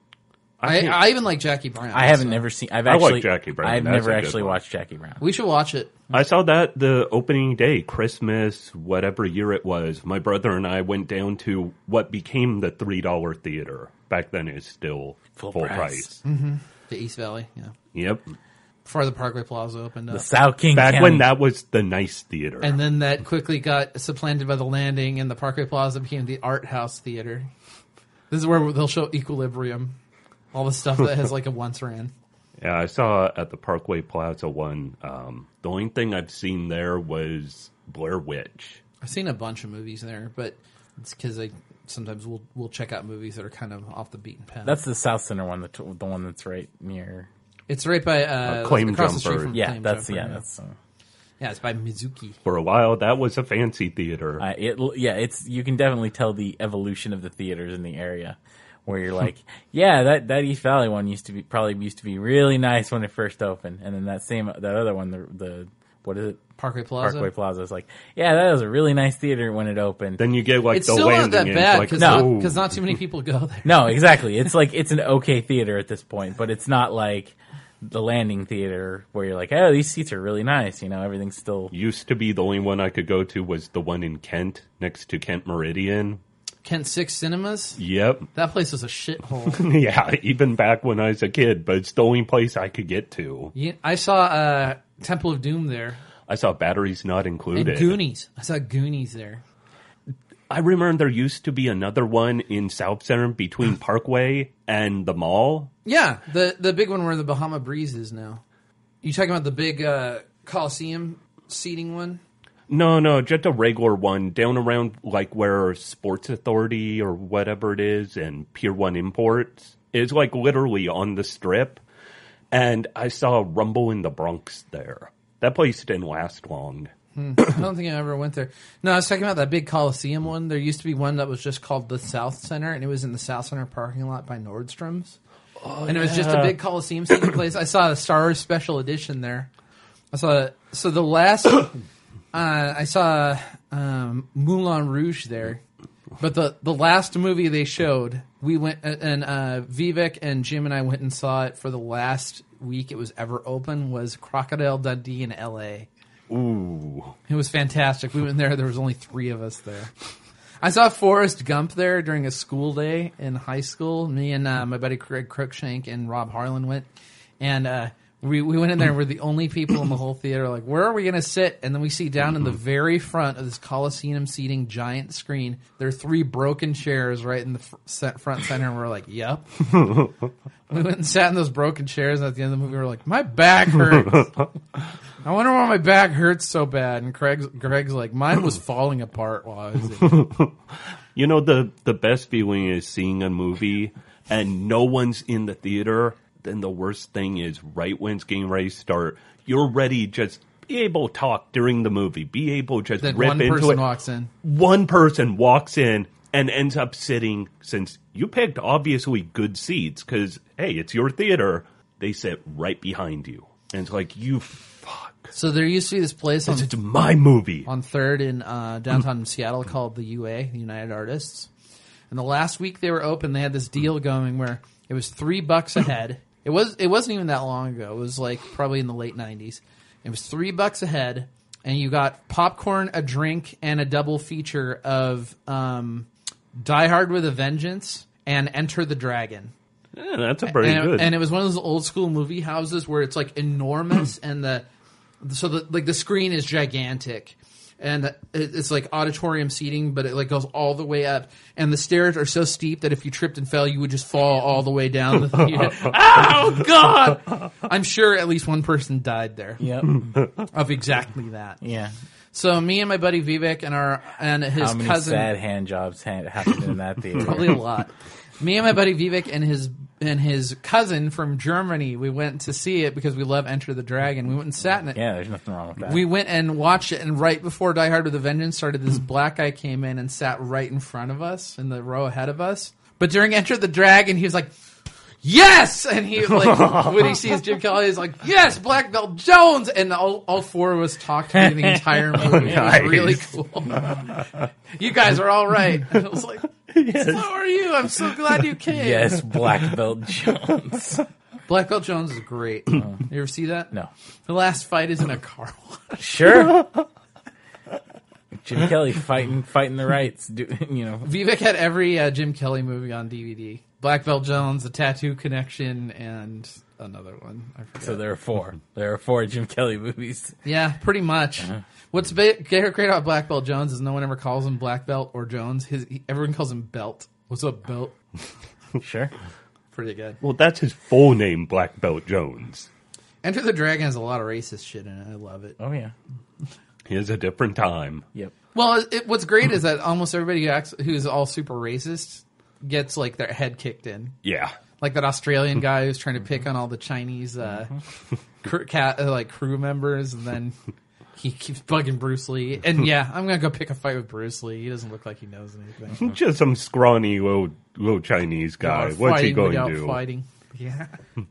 I, can't- I even like Jackie Brown. I haven't so. never seen. I've I like actually. Jackie Brown. I've That's never a good actually one. watched Jackie Brown. We should watch it. I saw that the opening day, Christmas, whatever year it was. My brother and I went down to what became the three dollar theater. Back then it's still Full full, price. price. The East Valley, yeah. Yep. Before the Parkway Plaza opened up. The South King Back County. when that was the nice theater. And then that quickly got supplanted by the Landing, and the Parkway Plaza became the Art House Theater. This is where they'll show Equilibrium, all the stuff that has like a once ran. Yeah, I saw at the Parkway Plaza one. Um, the only thing I've seen there was Blair Witch. I've seen a bunch of movies there, but it's because I sometimes we'll we'll check out movies that are kind of off the beaten path. That's the South Center one, the t- the one that's right near. it's right by uh, Claim across the street Jumper. from Yeah, Claim that's Jumper, yeah, that's. Uh, yeah, it's by Mizuki. For a while, that was a fancy theater. uh, it yeah, it's you can definitely tell the evolution of the theaters in the area, where you're like, yeah, that, that East Valley one used to be probably used to be really nice when it first opened, and then that same that other one, the the what is it? Parkway Plaza. Parkway Plaza is like, yeah, that was a really nice theater when it opened. Then you get like It's the still not landing, that and it's bad like, because No. not, not too many people go there. No, exactly. It's like it's an okay theater at this point, but it's not like the Landing Theater where you're like, oh, these seats are really nice. You know, everything's still. used to be the only one I could go to was the one in Kent next to Kent Meridian. Kent Six Cinemas. Yep. That place was a shithole. Yeah, even back when I was a kid, but it's the only place I could get to. Yeah, I saw uh, Temple of Doom there. I saw Batteries Not And Included. Goonies. I saw Goonies there. I remember there used to be another one in South Center between Parkway and the mall. Yeah, the the big one where the Bahama Breeze is now. You talking about the big uh, Coliseum seating one? No, no, just a regular one down around like where Sports Authority or whatever it is and Pier one Imports. It's like literally on the strip. And I saw Rumble in the Bronx there. That place didn't last long. I don't think I ever went there. No, I was talking about that big Coliseum one. There used to be one that was just called the South Center, and it was in the South Center parking lot by Nordstrom's. Oh, and it was just a big Coliseum seating place. I saw the Star Wars Special Edition there. I saw so the last uh, I saw um, Moulin Rouge there, but the the last movie they showed, we went and uh, Vivek and Jim and I went and saw it for the last week it was ever open. Was Crocodile Dundee in L A. Ooh. It was fantastic. We went there. There was only three of us there. I saw Forrest Gump there during a school day in high school. Me and uh, my buddy Craig Crookshank and Rob Harlan went, and uh, we we went in there and we're the only people in the whole theater. Like, where are we going to sit? And then we see down in the very front of this Coliseum seating giant screen, there are three broken chairs right in the fr- front center, and we're like, yep. We went and sat in those broken chairs, and at the end of the movie, we were like, my back hurts. I wonder why my back hurts so bad. And Craig's, Greg's like, mine was falling apart while I was in it. You know, the, the best feeling is seeing a movie and no one's in the theater. Then the worst thing is right when it's getting ready to start, you're ready just be able to talk during the movie. Be able to just Then rip one into person it. walks in. One person walks in and ends up sitting, since you picked obviously good seats, because, hey, it's your theater, they sit right behind you. And it's like, you fuck. So there used to be this place on, It's my movie. on third in uh, downtown Seattle called the U A, the United Artists. And the last week they were open, they had this deal going where it was three bucks a head. It was it wasn't even that long ago. It was like probably in the late nineties. It was three bucks a head, and you got popcorn, a drink, and a double feature of um, Die Hard with a Vengeance and Enter the Dragon. Yeah, that's a pretty and, good. and it was one of those old school movie houses where it's like enormous, and the so the like the screen is gigantic, and it, it's like auditorium seating, but it like goes all the way up, and the stairs are so steep that if you tripped and fell, you would just fall all the way down the theater. Oh God! I'm sure at least one person died there. Yep. Of exactly that. Yeah. So me and my buddy Vivek and our and his How many cousin sad hand jobs ha- happened in that theater? probably a lot. Me and my buddy Vivek and his and his cousin from Germany, we went to see it because we love Enter the Dragon. We went and sat in it. Yeah, there's nothing wrong with that. We went and watched it, and right before Die Hard with a Vengeance started, this black guy came in and sat right in front of us, in the row ahead of us. But during Enter the Dragon, he was like, yes! And he, like, when he sees Jim Kelly, he's like, yes, Black Belt Jones! And all, all four of us talked through the entire movie. It was really cool. You guys are all right. And I was like, Yes. so are you? I'm so glad you came. Yes, Black Belt Jones. Black Belt Jones is great. You ever see that? No. The last fight is in a car wash. Sure. Jim Kelly fighting fighting the rights. Do, you know. Vivek had every uh, Jim Kelly movie on D V D. Black Belt Jones, The Tattoo Connection, and another one. I forget. So there are four. There are four Jim Kelly movies. Yeah, pretty much. Uh-huh. What's ba- great about Black Belt Jones is no one ever calls him Black Belt or Jones. His he, everyone calls him Belt. What's up, Belt? Sure. Pretty good. Well, that's his full name, Black Belt Jones. Enter the Dragon has a lot of racist shit in it. I love it. Oh yeah. Here's a different time. Yep. Well, it, what's great is that almost everybody who acts, who's all super racist gets like their head kicked in. Yeah. Like that Australian guy who's trying to pick on all the Chinese uh, crew, cat, uh, like crew members, and then he keeps bugging Bruce Lee. And yeah, I'm gonna go pick a fight with Bruce Lee. He doesn't look like he knows anything. Just some scrawny little little Chinese guy. Or What's he fighting going without to do? Fighting. Yeah.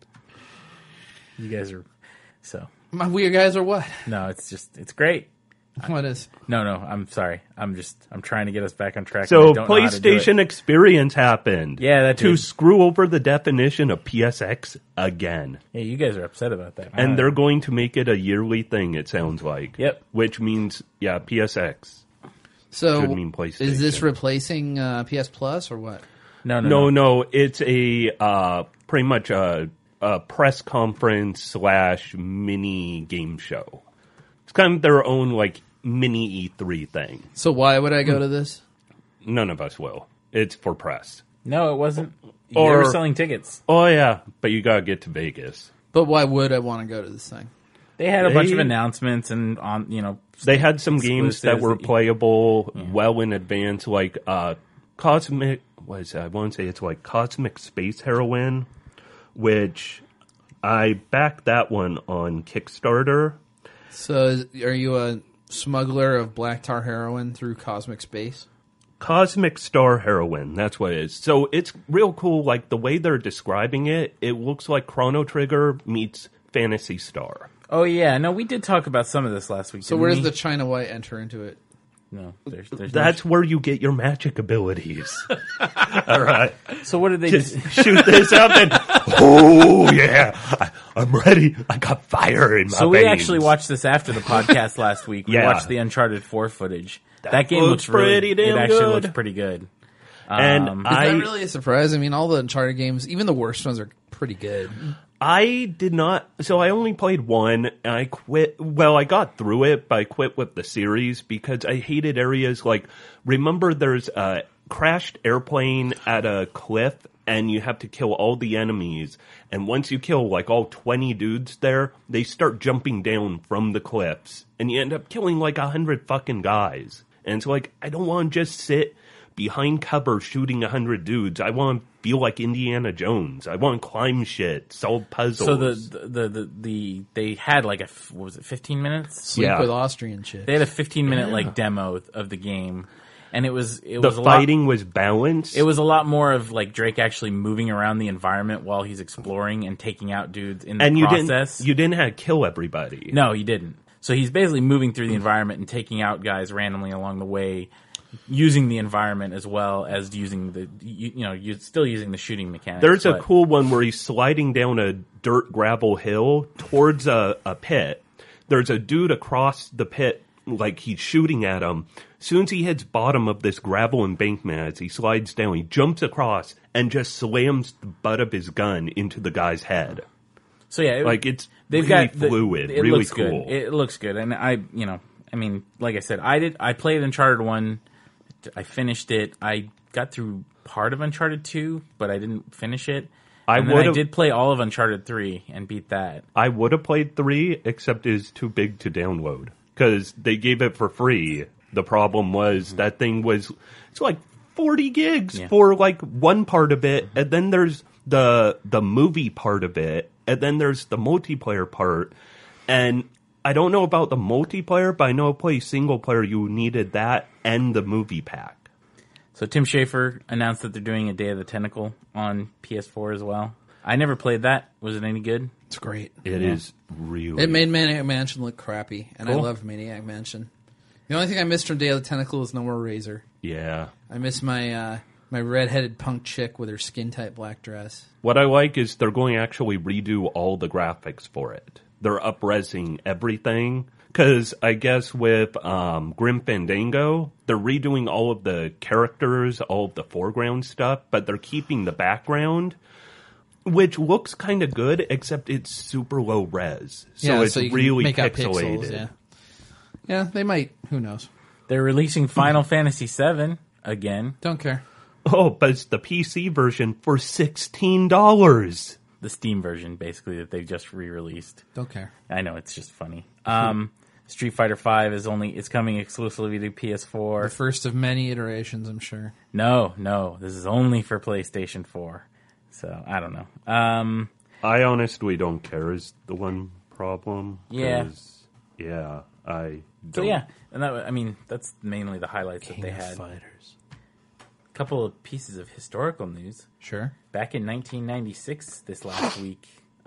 You guys are so. My weird guys are what? No, it's just it's great. What is? No, no, I'm sorry. I'm just I'm trying to get us back on track. and I So don't know how to do it. PlayStation Experience happened. Yeah, that to too. screw over the definition of P S X again. Yeah, you guys are upset about that. And Uh, they're going to make it a yearly thing, it sounds like. Yep. Which means, yeah, P S X. So Should mean PlayStation. is this replacing uh, P S Plus or what? no, no, No, no. no, it's a uh, pretty much a, a press conference slash mini game show. It's kind of their own, like, mini E three thing. So why would I go to this? None of us will. It's for press. No, it wasn't. You Or- were selling tickets. Oh, yeah, but you gotta get to Vegas. But why would I want to go to this thing? They had a bunch of They- announcements and on you know They had some games that exclusives were that you- playable well in advance, like uh, Cosmic. What is that? I want to say it's like Cosmic Space Heroine, which I backed that one on Kickstarter. So is, are you a smuggler of black tar heroin through cosmic space? Cosmic Star Heroine, that's what it is. So it's real cool. Like the way they're describing it, it looks like Chrono Trigger meets Phantasy Star. Oh yeah, no, we did talk about some of this last week. So didn't where does we? the China White enter into it? no? There's, there's That's where you get your magic abilities. All right. no, so what did they Just just? shoot this up and oh yeah, I'm ready. I got fire in my So we veins. actually watched this after the podcast last week. We Yeah. watched the Uncharted four footage. That, That game looks looks really, pretty damn it actually good. looks pretty good. And Um, Is I, that really a surprise? I mean, all the Uncharted games, even the worst ones, are pretty good. I did not. So I only played one, and I quit. Well, I got through it, but I quit with the series because I hated areas like. Remember, there's a crashed airplane at a cliff, and you have to kill all the enemies. And once you kill like all twenty dudes there, they start jumping down from the cliffs, and you end up killing like a hundred fucking guys. And it's like I don't want to just sit behind cover shooting a hundred dudes. I want to feel like Indiana Jones. I want to climb shit, solve puzzles. so the, the the the they had like a f- what was it fifteen minutes? Sleep Yeah. with Austrian shit. They had a fifteen minute like demo of the game, and it was it the was a fighting lot, was balanced. It was a lot more of like Drake actually moving around the environment while he's exploring and taking out dudes in the and you process. didn't you didn't have to kill everybody. No, he didn't. So he's basically moving through the environment and taking out guys randomly along the way, using the environment as well as using the you, you know you're still using the shooting mechanics. There's a but- cool one where he's sliding down a dirt gravel hill towards a, a pit. There's a dude across the pit, like he's shooting at him. As soon as he hits bottom of this gravel embankment, as he slides down, he jumps across and just slams the butt of his gun into the guy's head. So yeah, it, Like it's they've really got the- fluid, it really looks cool. Good. It looks good, and I you know I mean like I said, I did I played Uncharted one, I finished it. I got through part of Uncharted two, but I didn't finish it. I and then I would've- did play all of Uncharted three and beat that. I would have played three, except it's too big to download because they gave it for free. The problem was that thing was it's like forty gigs Yeah. for like one part of it, and then there's the the movie part of it, and then there's the multiplayer part. And I don't know about the multiplayer, but I know to play single player you needed that and the movie pack. So Tim Schafer announced that they're doing a Day of the Tentacle on P S four as well. I never played that. Was it any good? It's great. It is really It made Maniac Mansion look crappy, and I Cool. loved Maniac Mansion. The only thing I missed from Day of the Tentacle is no more Razor. yeah. I miss my uh, my redheaded punk chick with her skin tight black dress. What I like is they're going to actually redo all the graphics for it. They're up-resing everything. Because I guess with um, Grim Fandango, they're redoing all of the characters, all of the foreground stuff, but they're keeping the background, which looks kind of good, except it's super low res. So yeah, it's so you can really make out pixelated. pixels. Yeah, yeah, they might. Who knows? They're releasing Final Fantasy seven again. Don't care. Oh, but it's the P C version for sixteen dollars. The Steam version, basically, that they've just re-released. Don't care. I know, it's just funny. Um, Street Fighter five is only it's coming exclusively to P S four. The first of many iterations, I'm sure. No, no, this is only for PlayStation four. So I don't know. Um, I honestly don't care is the one problem. Yeah. 'cause, Yeah, I so don't. yeah, and that, I mean that's mainly the highlights that they had. Fighters. A couple of pieces of historical news. Sure. Back in nineteen ninety-six, this last week,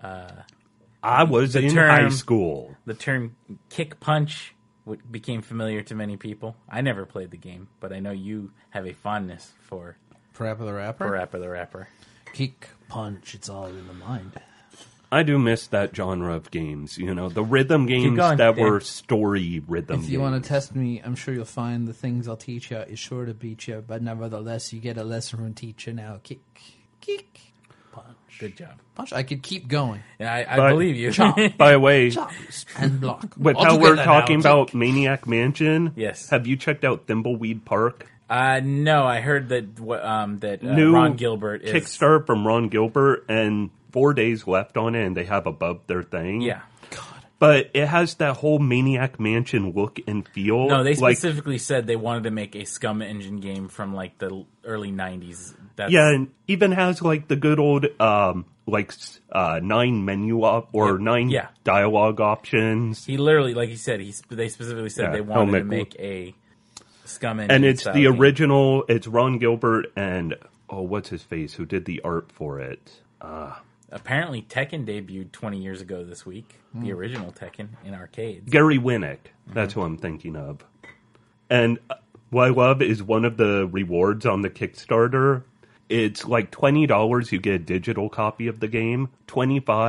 I was The in term- high school. the term "kick punch" w- became familiar to many people. I never played the game, but I know you have a fondness for Parappa the Rapper. for Rapper the Rapper. Kick, punch, it's all in the mind. I do miss that genre of games, you know, the rhythm games going, that Dan. were story rhythm If you games. want to test me, I'm sure you'll find the things I'll teach you is sure to beat you, but nevertheless, you get a lesson from teacher now. Kick, kick, punch, Good job. punch. I could keep going. Yeah, I, I But- believe you. By the way, Chop and block. with All how we're together talking now. about Maniac Mansion, Yes. have you checked out Thimbleweed Park? Uh, no, I heard that wh- um, that uh, New Ron Gilbert is Kickstarter from Ron Gilbert, and four days left on it, and they have above their thing. Yeah. But it has that whole Maniac Mansion look and feel. No, they like, specifically said they wanted to make a Scum Engine game from like the l- early nineties. That's, yeah, and even has like the good old um like s- uh nine menu op- or Yeah. nine Yeah. dialogue options. he literally, like he said, he sp- they specifically said Yeah, they wanted helmet to gl- make a Scum Engine, And it's style the game. original. It's Ron Gilbert and oh, what's his face who did the art for it? Apparently, Tekken debuted twenty years ago this week. Hmm. The original Tekken in arcades. Gary Winnick. That's who I'm thinking of. And uh, what I love is one of the rewards on the Kickstarter. It's like twenty dollars. You get a digital copy of the game. Twenty-five.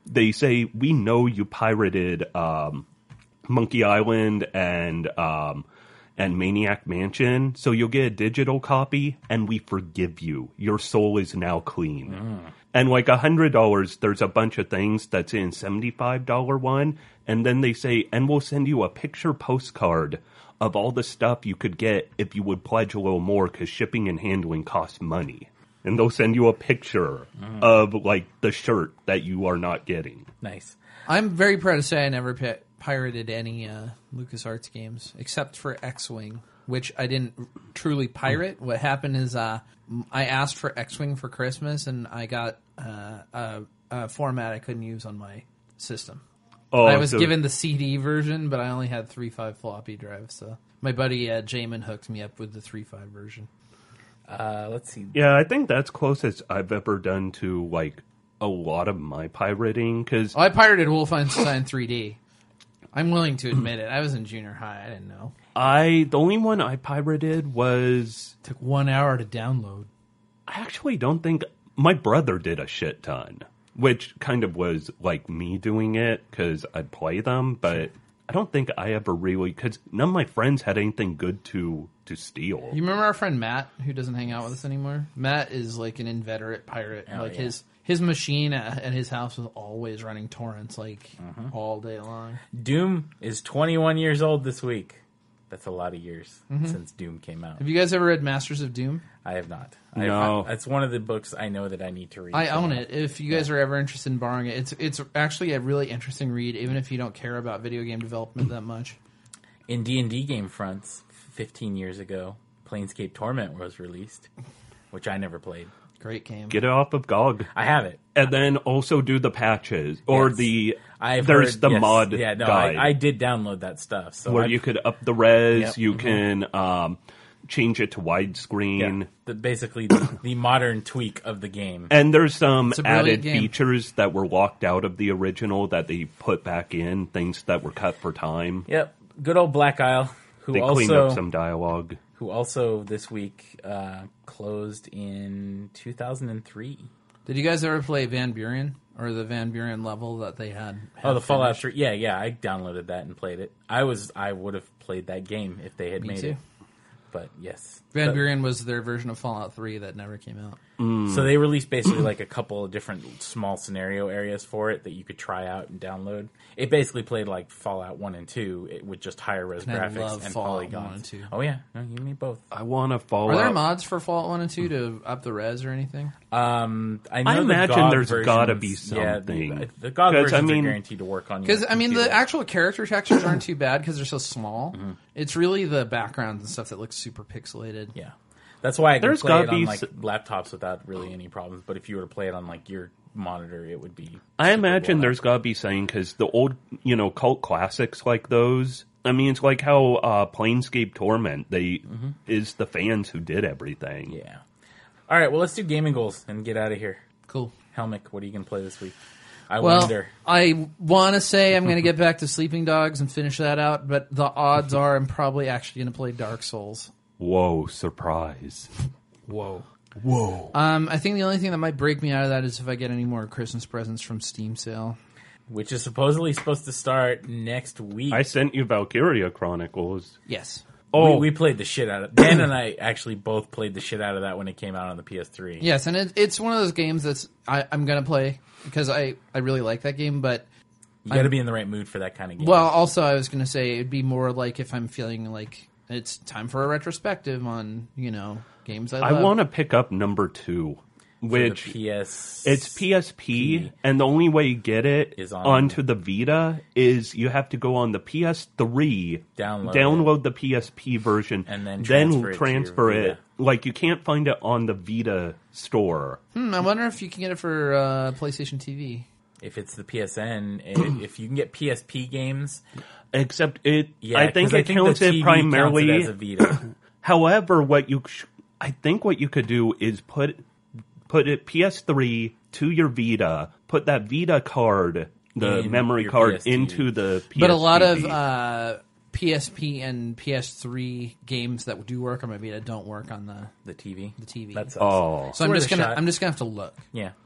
they say, we know you pirated um, Monkey Island and um, and Maniac Mansion, so you'll get a digital copy, and we forgive you. Your soul is now clean. Mm. And like one hundred dollars, there's a bunch of things that's in seventy-five dollars one, and then they say, and we'll send you a picture postcard of all the stuff you could get if you would pledge a little more, because shipping and handling costs money. And they'll send you a picture mm. of, like, the shirt that you are not getting. Nice. I'm very proud to say I never pi- pirated any uh, LucasArts games, except for X-Wing, which I didn't truly pirate. What happened is uh, I asked for X-Wing for Christmas, and I got uh, a, a format I couldn't use on my system. Oh, I was so given the C D version, but I only had three point five floppy drives, so my buddy uh, Jamin hooked me up with the three point five version. Uh, let's see. Yeah, I think that's closest I've ever done to, like, a lot of my pirating, because... Oh, I pirated Wolfenstein three D. I'm willing to admit it. I was in junior high. I didn't know. I The only one I pirated was... Took one hour to download. I actually don't think... My brother did a shit ton, which kind of was like me doing it, because I'd play them, but... I don't think I ever really, because none of my friends had anything good to, to steal. You remember our friend Matt, who doesn't hang out with us anymore? Matt is like an inveterate pirate. Oh, like yeah. his his machine at, at his house was always running torrents, like uh-huh. all day long. Doom is twenty-one years old this week. That's a lot of years mm-hmm. since Doom came out. Have you guys ever read Masters of Doom? I have not. No. I, that's one of the books I know that I need to read. I own it. If you guys yeah. are ever interested in borrowing it, it's it's actually a really interesting read, even if you don't care about video game development that much. In D and D game fronts, fifteen years ago, Planescape Torment was released, which I never played. Great game. Get it off of G O G. I have it. And then also do the patches. Or yes. the... I've there's heard, the yes. mod yeah, no, guide. I, I did download that stuff. So where I've, you could up the res, yep. you mm-hmm. can um, change it to widescreen. Yeah. The, basically the, the modern tweak of the game. And there's some added game. features that were locked out of the original that they put back in, things that were cut for time. Yep. Good old Black Isle, who they also... cleaned up some dialogue. Who also this week uh, closed in two thousand three. Did you guys ever play Van Buren? Or the Van Buren level that they had? Oh, the Fallout three. Yeah, yeah. I downloaded that and played it. I was, I would have played that game if they had Me made too. it. But yes. Van but, Buren was their version of Fallout three that never came out. Mm. So they released basically like a couple of different small scenario areas for it that you could try out and download. It basically played like Fallout one and two it, with just higher res and graphics I love and Fallout polygons. one and two. Oh yeah, no, you need both. I want to Fallout. Are there mods for Fallout one and two to up the res or anything? Um, I, know I the imagine G O G there's versions, got to be something. Yeah, the, the G O G versions I mean, are guaranteed to work on. Because I mean, the actual character textures aren't too bad because they're so small. Mm-hmm. It's really the backgrounds and stuff that looks super pixelated. Yeah. That's why I can There's play it on be like laptops without really any problems. But if you were to play it on like your monitor, it would be. I imagine there's got to be saying because the old, you know, cult classics like those. I mean, it's like how uh, Planescape Torment. They mm-hmm. is the fans who did everything. Yeah. All right. Well, let's do gaming goals and get out of here. Cool. Helmick, what are you going to play this week? I well, wonder. I want to say I'm going to get back to Sleeping Dogs and finish that out, but the odds are I'm probably actually going to play Dark Souls. Whoa, surprise. Whoa. Whoa. Um, I think the only thing that might break me out of that is if I get any more Christmas presents from Steam sale. Which is supposedly supposed to start next week. I sent you Valkyria Chronicles. Yes. Oh, we, we played the shit out of it. Dan and I actually both played the shit out of that when it came out on the P S three. Yes, and it, it's one of those games that's I, I'm going to play because I, I really like that game, but... You got to be in the right mood for that kind of game. Well, also I was going to say it'd be more like if I'm feeling like... It's time for a retrospective on, you know, games I love. I want to pick up number two, which P S it's P S P, P. And the only way you get it is on onto the Vita is you have to go on the P S three, download, download the P S P version, and then transfer, then transfer it. it. Like you can't find it on the Vita store. Hmm, I wonder if you can get it for uh, PlayStation T V. If it's the P S N, if you can get P S P games. Except it, yeah, I think I it think counts the T V it primarily counts it as a Vita. However, what you, sh- I think what you could do is put put it P S three to your Vita, put that Vita card, the In memory card, P S T V. Into the P S P. But a lot of uh, P S P and P S three games that do work on my Vita don't work on the the T V. The T V. That's oh, so I'm just gonna shot. I'm just gonna have to look. Yeah.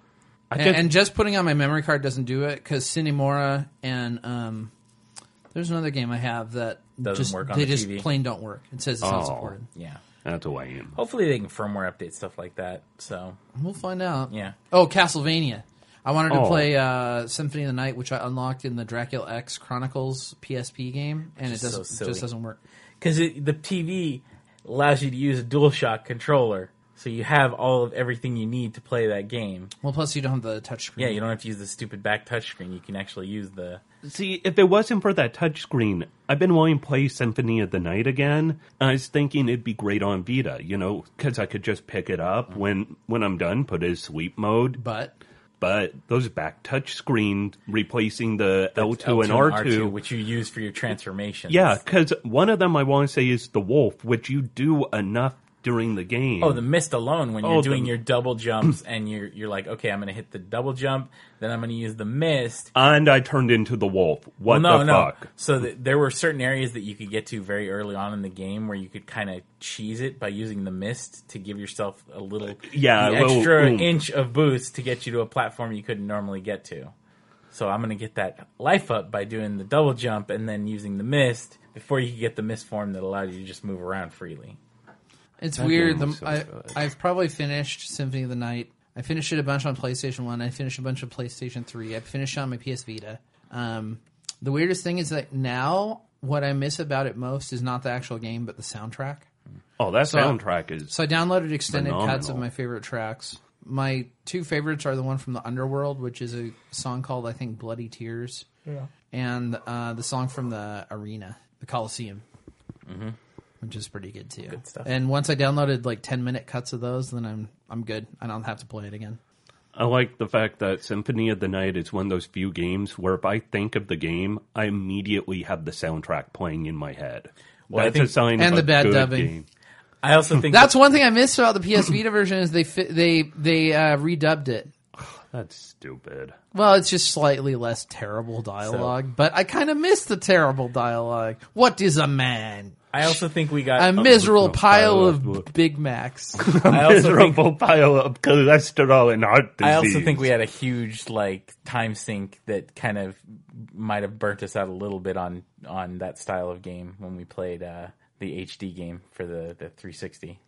I and, just, and just putting on my memory card doesn't do it because Cinemora and um, there's another game I have that Doesn't just work on they the just T V. plain don't work. It says it's Oh. not supported. Yeah. that's a lame. Hopefully they can firmware update stuff like that. So We'll find out. yeah. Oh, Castlevania. I wanted to Oh. play uh, Symphony of the Night, which I unlocked in the Dracula X Chronicles P S P game, and it Just so doesn't silly. just doesn't work. Because the T V allows you to use a DualShock controller, so you have all of everything you need to play that game. Well, plus you don't have the touchscreen. Yeah, you don't have to use the stupid back touchscreen. You can actually use the. See, if it wasn't for that touchscreen, I've been wanting to play Symphony of the Night again. I was thinking it'd be great on Vita, you know, because I could just pick it up when, when I'm done, put it in sleep mode. But But those back touchscreen replacing the L two and R two, which you use for your transformations. yeah, because one of them I want to say is the Wolf, which you do enough during the game. Oh, the mist alone when you're Oh, doing the- your double jumps and you're you're like, okay, I'm going to hit the double jump, then I'm going to use the mist. And I turned into the Wolf. What well, no, the no. fuck? So th- there were certain areas that you could get to very early on in the game where you could kind of cheese it by using the mist to give yourself a little Yeah, the a little extra oomph. inch of boost to get you to a platform you couldn't normally get to. So I'm going to get that life up by doing the double jump and then using the mist before you could get the mist form that allowed you to just move around freely. it's That weird. game The, was so I, good. I've probably finished Symphony of the Night. I finished it a bunch on PlayStation one. I finished a bunch of PlayStation three. I finished it on my P S Vita. Um, the weirdest thing is that now what I miss about it most is not the actual game, but the soundtrack. Oh, that So- soundtrack is... So I downloaded extended cuts of Phenomenal. my favorite tracks. My two favorites are the one from the Underworld, which is a song called, I think, Bloody Tears. Yeah. And uh, the song from the Arena, the Coliseum. Mm-hmm. Which is pretty good, too. Good stuff. And once I downloaded, like, ten-minute cuts of those, then I'm I'm good. I don't have to play it again. I like the fact that Symphony of the Night is one of those few games where if I think of the game, I immediately have the soundtrack playing in my head. Well, I That's think- a sign and of the a bad good dubbing. game. I also think That's one thing I missed about the P S Vita version is they fi- they they uh, redubbed it. That's stupid. Well, it's just slightly less terrible dialogue, but I kind of miss the terrible dialogue. What is a man? I also think we got A miserable no, pile pile of of- Big Macs. I also think Miserable pile of cholesterol and heart disease. I also think we had a huge like time sink that kind of might have burnt us out a little bit on on that style of game when we played uh, the H D game for the, the three sixty.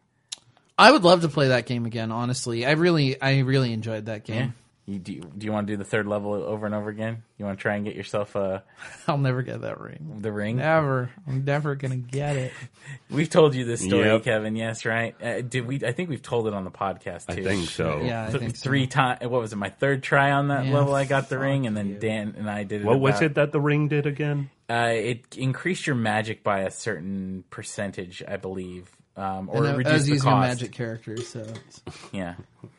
I would love to play that game again. Honestly, I really, I really enjoyed that Yeah. game. You, do, you, do you want to do the third level over and over again? You want to try and get yourself uh, I'll never get that ring. the ring? Never. I'm never gonna get it. We've told you this story, Yep. Kevin. Yes, right? Uh, did we? I think we've told it on the podcast too. I think so. Yeah, I Th- think so. three times. What was it? My third try on that Yeah, level, I got the fuck ring, and then you. Dan and I did it. What was about- it that the ring did again? Uh, it increased your magic by a certain percentage, I believe, um, or And I, I reduced was the using a cost. magic character, so Yeah,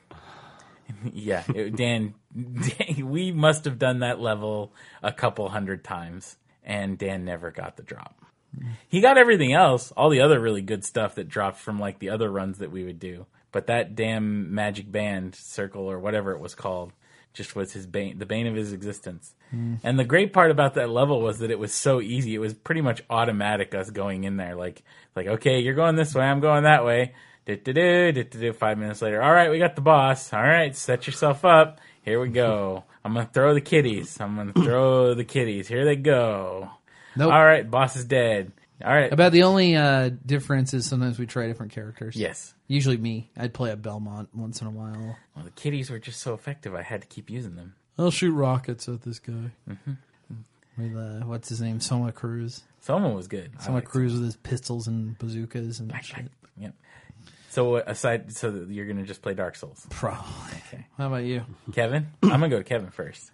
yeah. It, Dan, Dan, we must have done that level a couple hundred times, and Dan never got the drop. He got everything else, all the other really good stuff that dropped from like the other runs that we would do. But that damn magic band circle or whatever it was called just was his bane, the bane of his existence. Mm. And the great part about that level was that it was so easy. It was pretty much automatic us going in there. Like, like okay, you're going this way, I'm going that way. Du-du-du, du-du-du. Five minutes later, all right, we got the boss. All right, set yourself up. Here we go. I'm going to throw the kitties. I'm going to throw the kitties. Here they go. nope. All right, boss is dead. All right. About the only uh, difference is sometimes we try different characters. Yes. Usually me. I'd play a Belmont once in a while. Well, the kitties were just so effective, I had to keep using them. I'll shoot rockets at this guy. Mm-hmm. With uh, what's his name? Soma Cruz. Someone was good. I Soma liked Cruz with his pistols and bazookas and Soma. shit. Yep. So uh, aside, so you're gonna just play Dark Souls, Probably. okay? How about you? Kevin, I'm gonna go to Kevin first.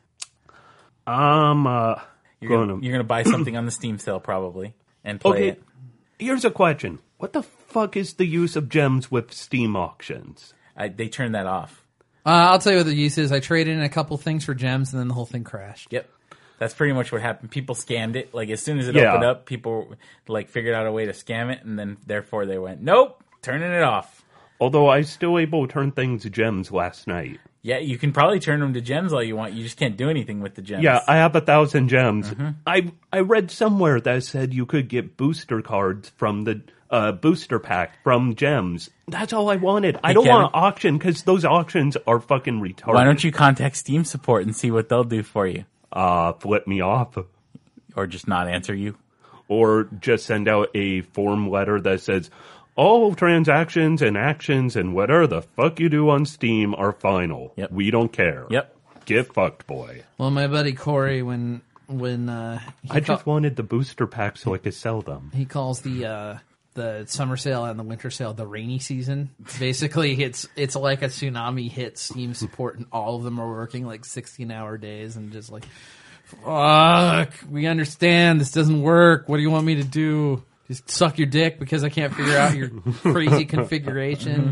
Um, uh, You're going gonna, to... you're gonna buy something on the Steam sale probably and play Okay, it. here's a question. What the fuck is the use of gems with Steam auctions? I, they turned that off. Uh, I'll tell you what the use is. I traded in a couple things for gems, and then the whole thing crashed. Yep. That's pretty much what happened. People scammed it. Like, as soon as it Yeah. opened up, people, like, figured out a way to scam it, and then, therefore, they went, nope, turning it off. Although I was still able to turn things to gems last night. Yeah, you can probably turn them to gems all you want. You just can't do anything with the gems. Yeah, I have a thousand gems. Mm-hmm. I I read somewhere that said you could get booster cards from the a booster pack from Gems. That's all I wanted. I Hey, don't Kevin. want an auction because those auctions are fucking retarded. Why don't you contact Steam support and see what they'll do for you? Uh, flip me off. Or just not answer you? Or just send out a form letter that says, all transactions and actions and whatever the fuck you do on Steam are final. Yep. We don't care. Yep. Get fucked, boy. Well, my buddy Corey, when when uh, he I ca- just wanted the booster pack so I could sell them. he calls the uh, the summer sale and the winter sale the rainy season. Basically, it's it's like a tsunami hit Steam support, and all of them are working like sixteen hour days, and just like, fuck, we understand this doesn't work. What do you want me to do? Just suck your dick because I can't figure out your crazy configuration.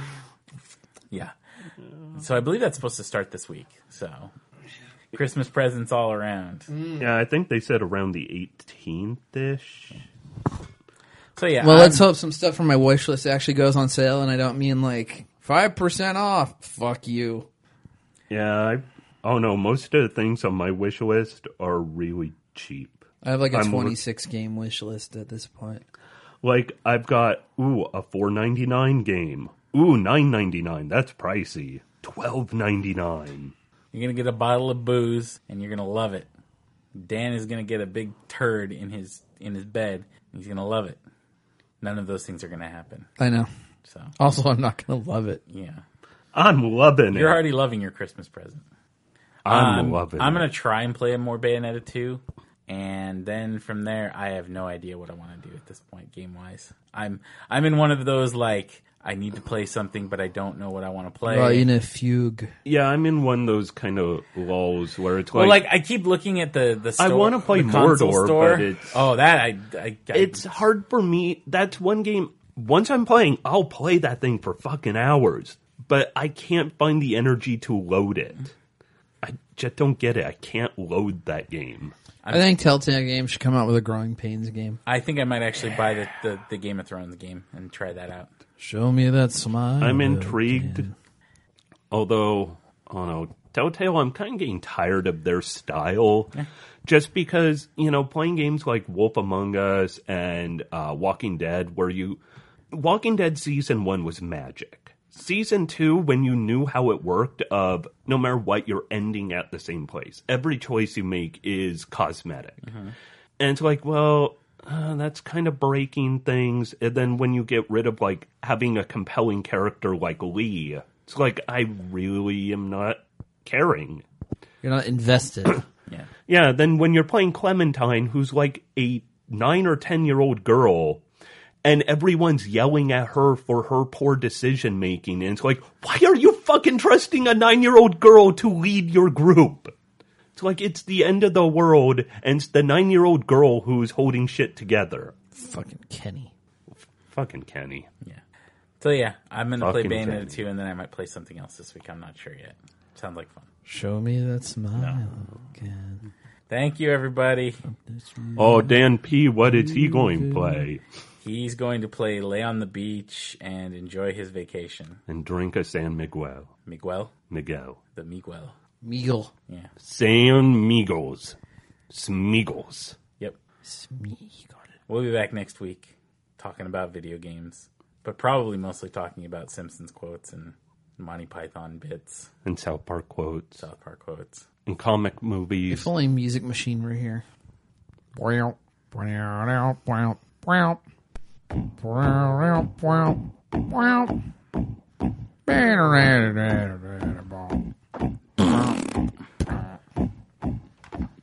Yeah. So I believe that's supposed to start this week. So Christmas presents all around. Yeah, I think they said around the eighteenth-ish. So yeah. Well, I'm- let's hope some stuff from my wish list actually goes on sale, and I don't mean like five percent off. Fuck you. Yeah, I, oh no, most of the things on my wish list are really cheap. I have like a I'm- twenty-six game wish list at this point. Like, I've got, ooh, a four ninety-nine game. Ooh, nine ninety-nine. That's pricey. twelve ninety-nine. You're going to get a bottle of booze, and you're going to love it. Dan is going to get a big turd in his in his bed, and he's going to love it. None of those things are going to happen. I know. So, Also, I'm not going to love it. yeah. I'm loving it. You're already loving your Christmas present. I'm Um, loving I'm it. going to try and play more Bayonetta two, and then from there, I have no idea what I want to do at this point, game-wise. I'm I'm in one of those, like, I need to play something, but I don't know what I want to play. Well, in a fugue. Yeah, I'm in one of those kind of lulls where it's Well, like, like, I keep looking at the the store. I wanna play the console Mordor, store. but it's- oh, that I, I, I it's hard for me. That's one game. Once I'm playing, I'll play that thing for fucking hours, but I can't find the energy to load it. I just don't get it. I can't load that game. I think Telltale Games should come out with a Growing Pains game. I think I might actually buy the, the, the Game of Thrones game and try that out. Show me that smile. I'm intrigued. Although, oh no, Telltale, I'm kind of getting tired of their style. Just because, you know, playing games like Wolf Among Us and uh, Walking Dead, where you... Walking Dead Season one was magic. Season two, when you knew how it worked, of no matter what, you're ending at the same place. Every choice you make is cosmetic. And it's like, well, uh, that's kind of breaking things. And then when you get rid of, like, having a compelling character like Lee, it's like, I really am not caring. You're not invested. Yeah. Yeah, then when you're playing Clementine, who's like a nine or ten year old girl, and everyone's yelling at her for her poor decision making, and it's like, why are you fucking trusting a nine year old girl to lead your group? It's like it's the end of the world, and it's the nine year old girl who's holding shit together. Fucking Kenny. Fucking Kenny. Yeah. So yeah, I'm going to play Fucking Bayonetta Kenny. two, and then I might play something else this week. I'm not sure yet. Sounds like fun. Show me that smile again. Thank you, everybody. Oh, Dan P., what is he going to play? He's going to play Lay on the Beach and enjoy his vacation. And drink a San Miguel. Miguel? Miguel. The Miguel. Meagle. Yeah. San Migos. Smigos. Yep. Smeagol. We'll be back next week talking about video games, but probably mostly talking about Simpsons quotes and Monty Python bits, And South Park quotes. South Park quotes. And comic movies. If only Music Machine were here.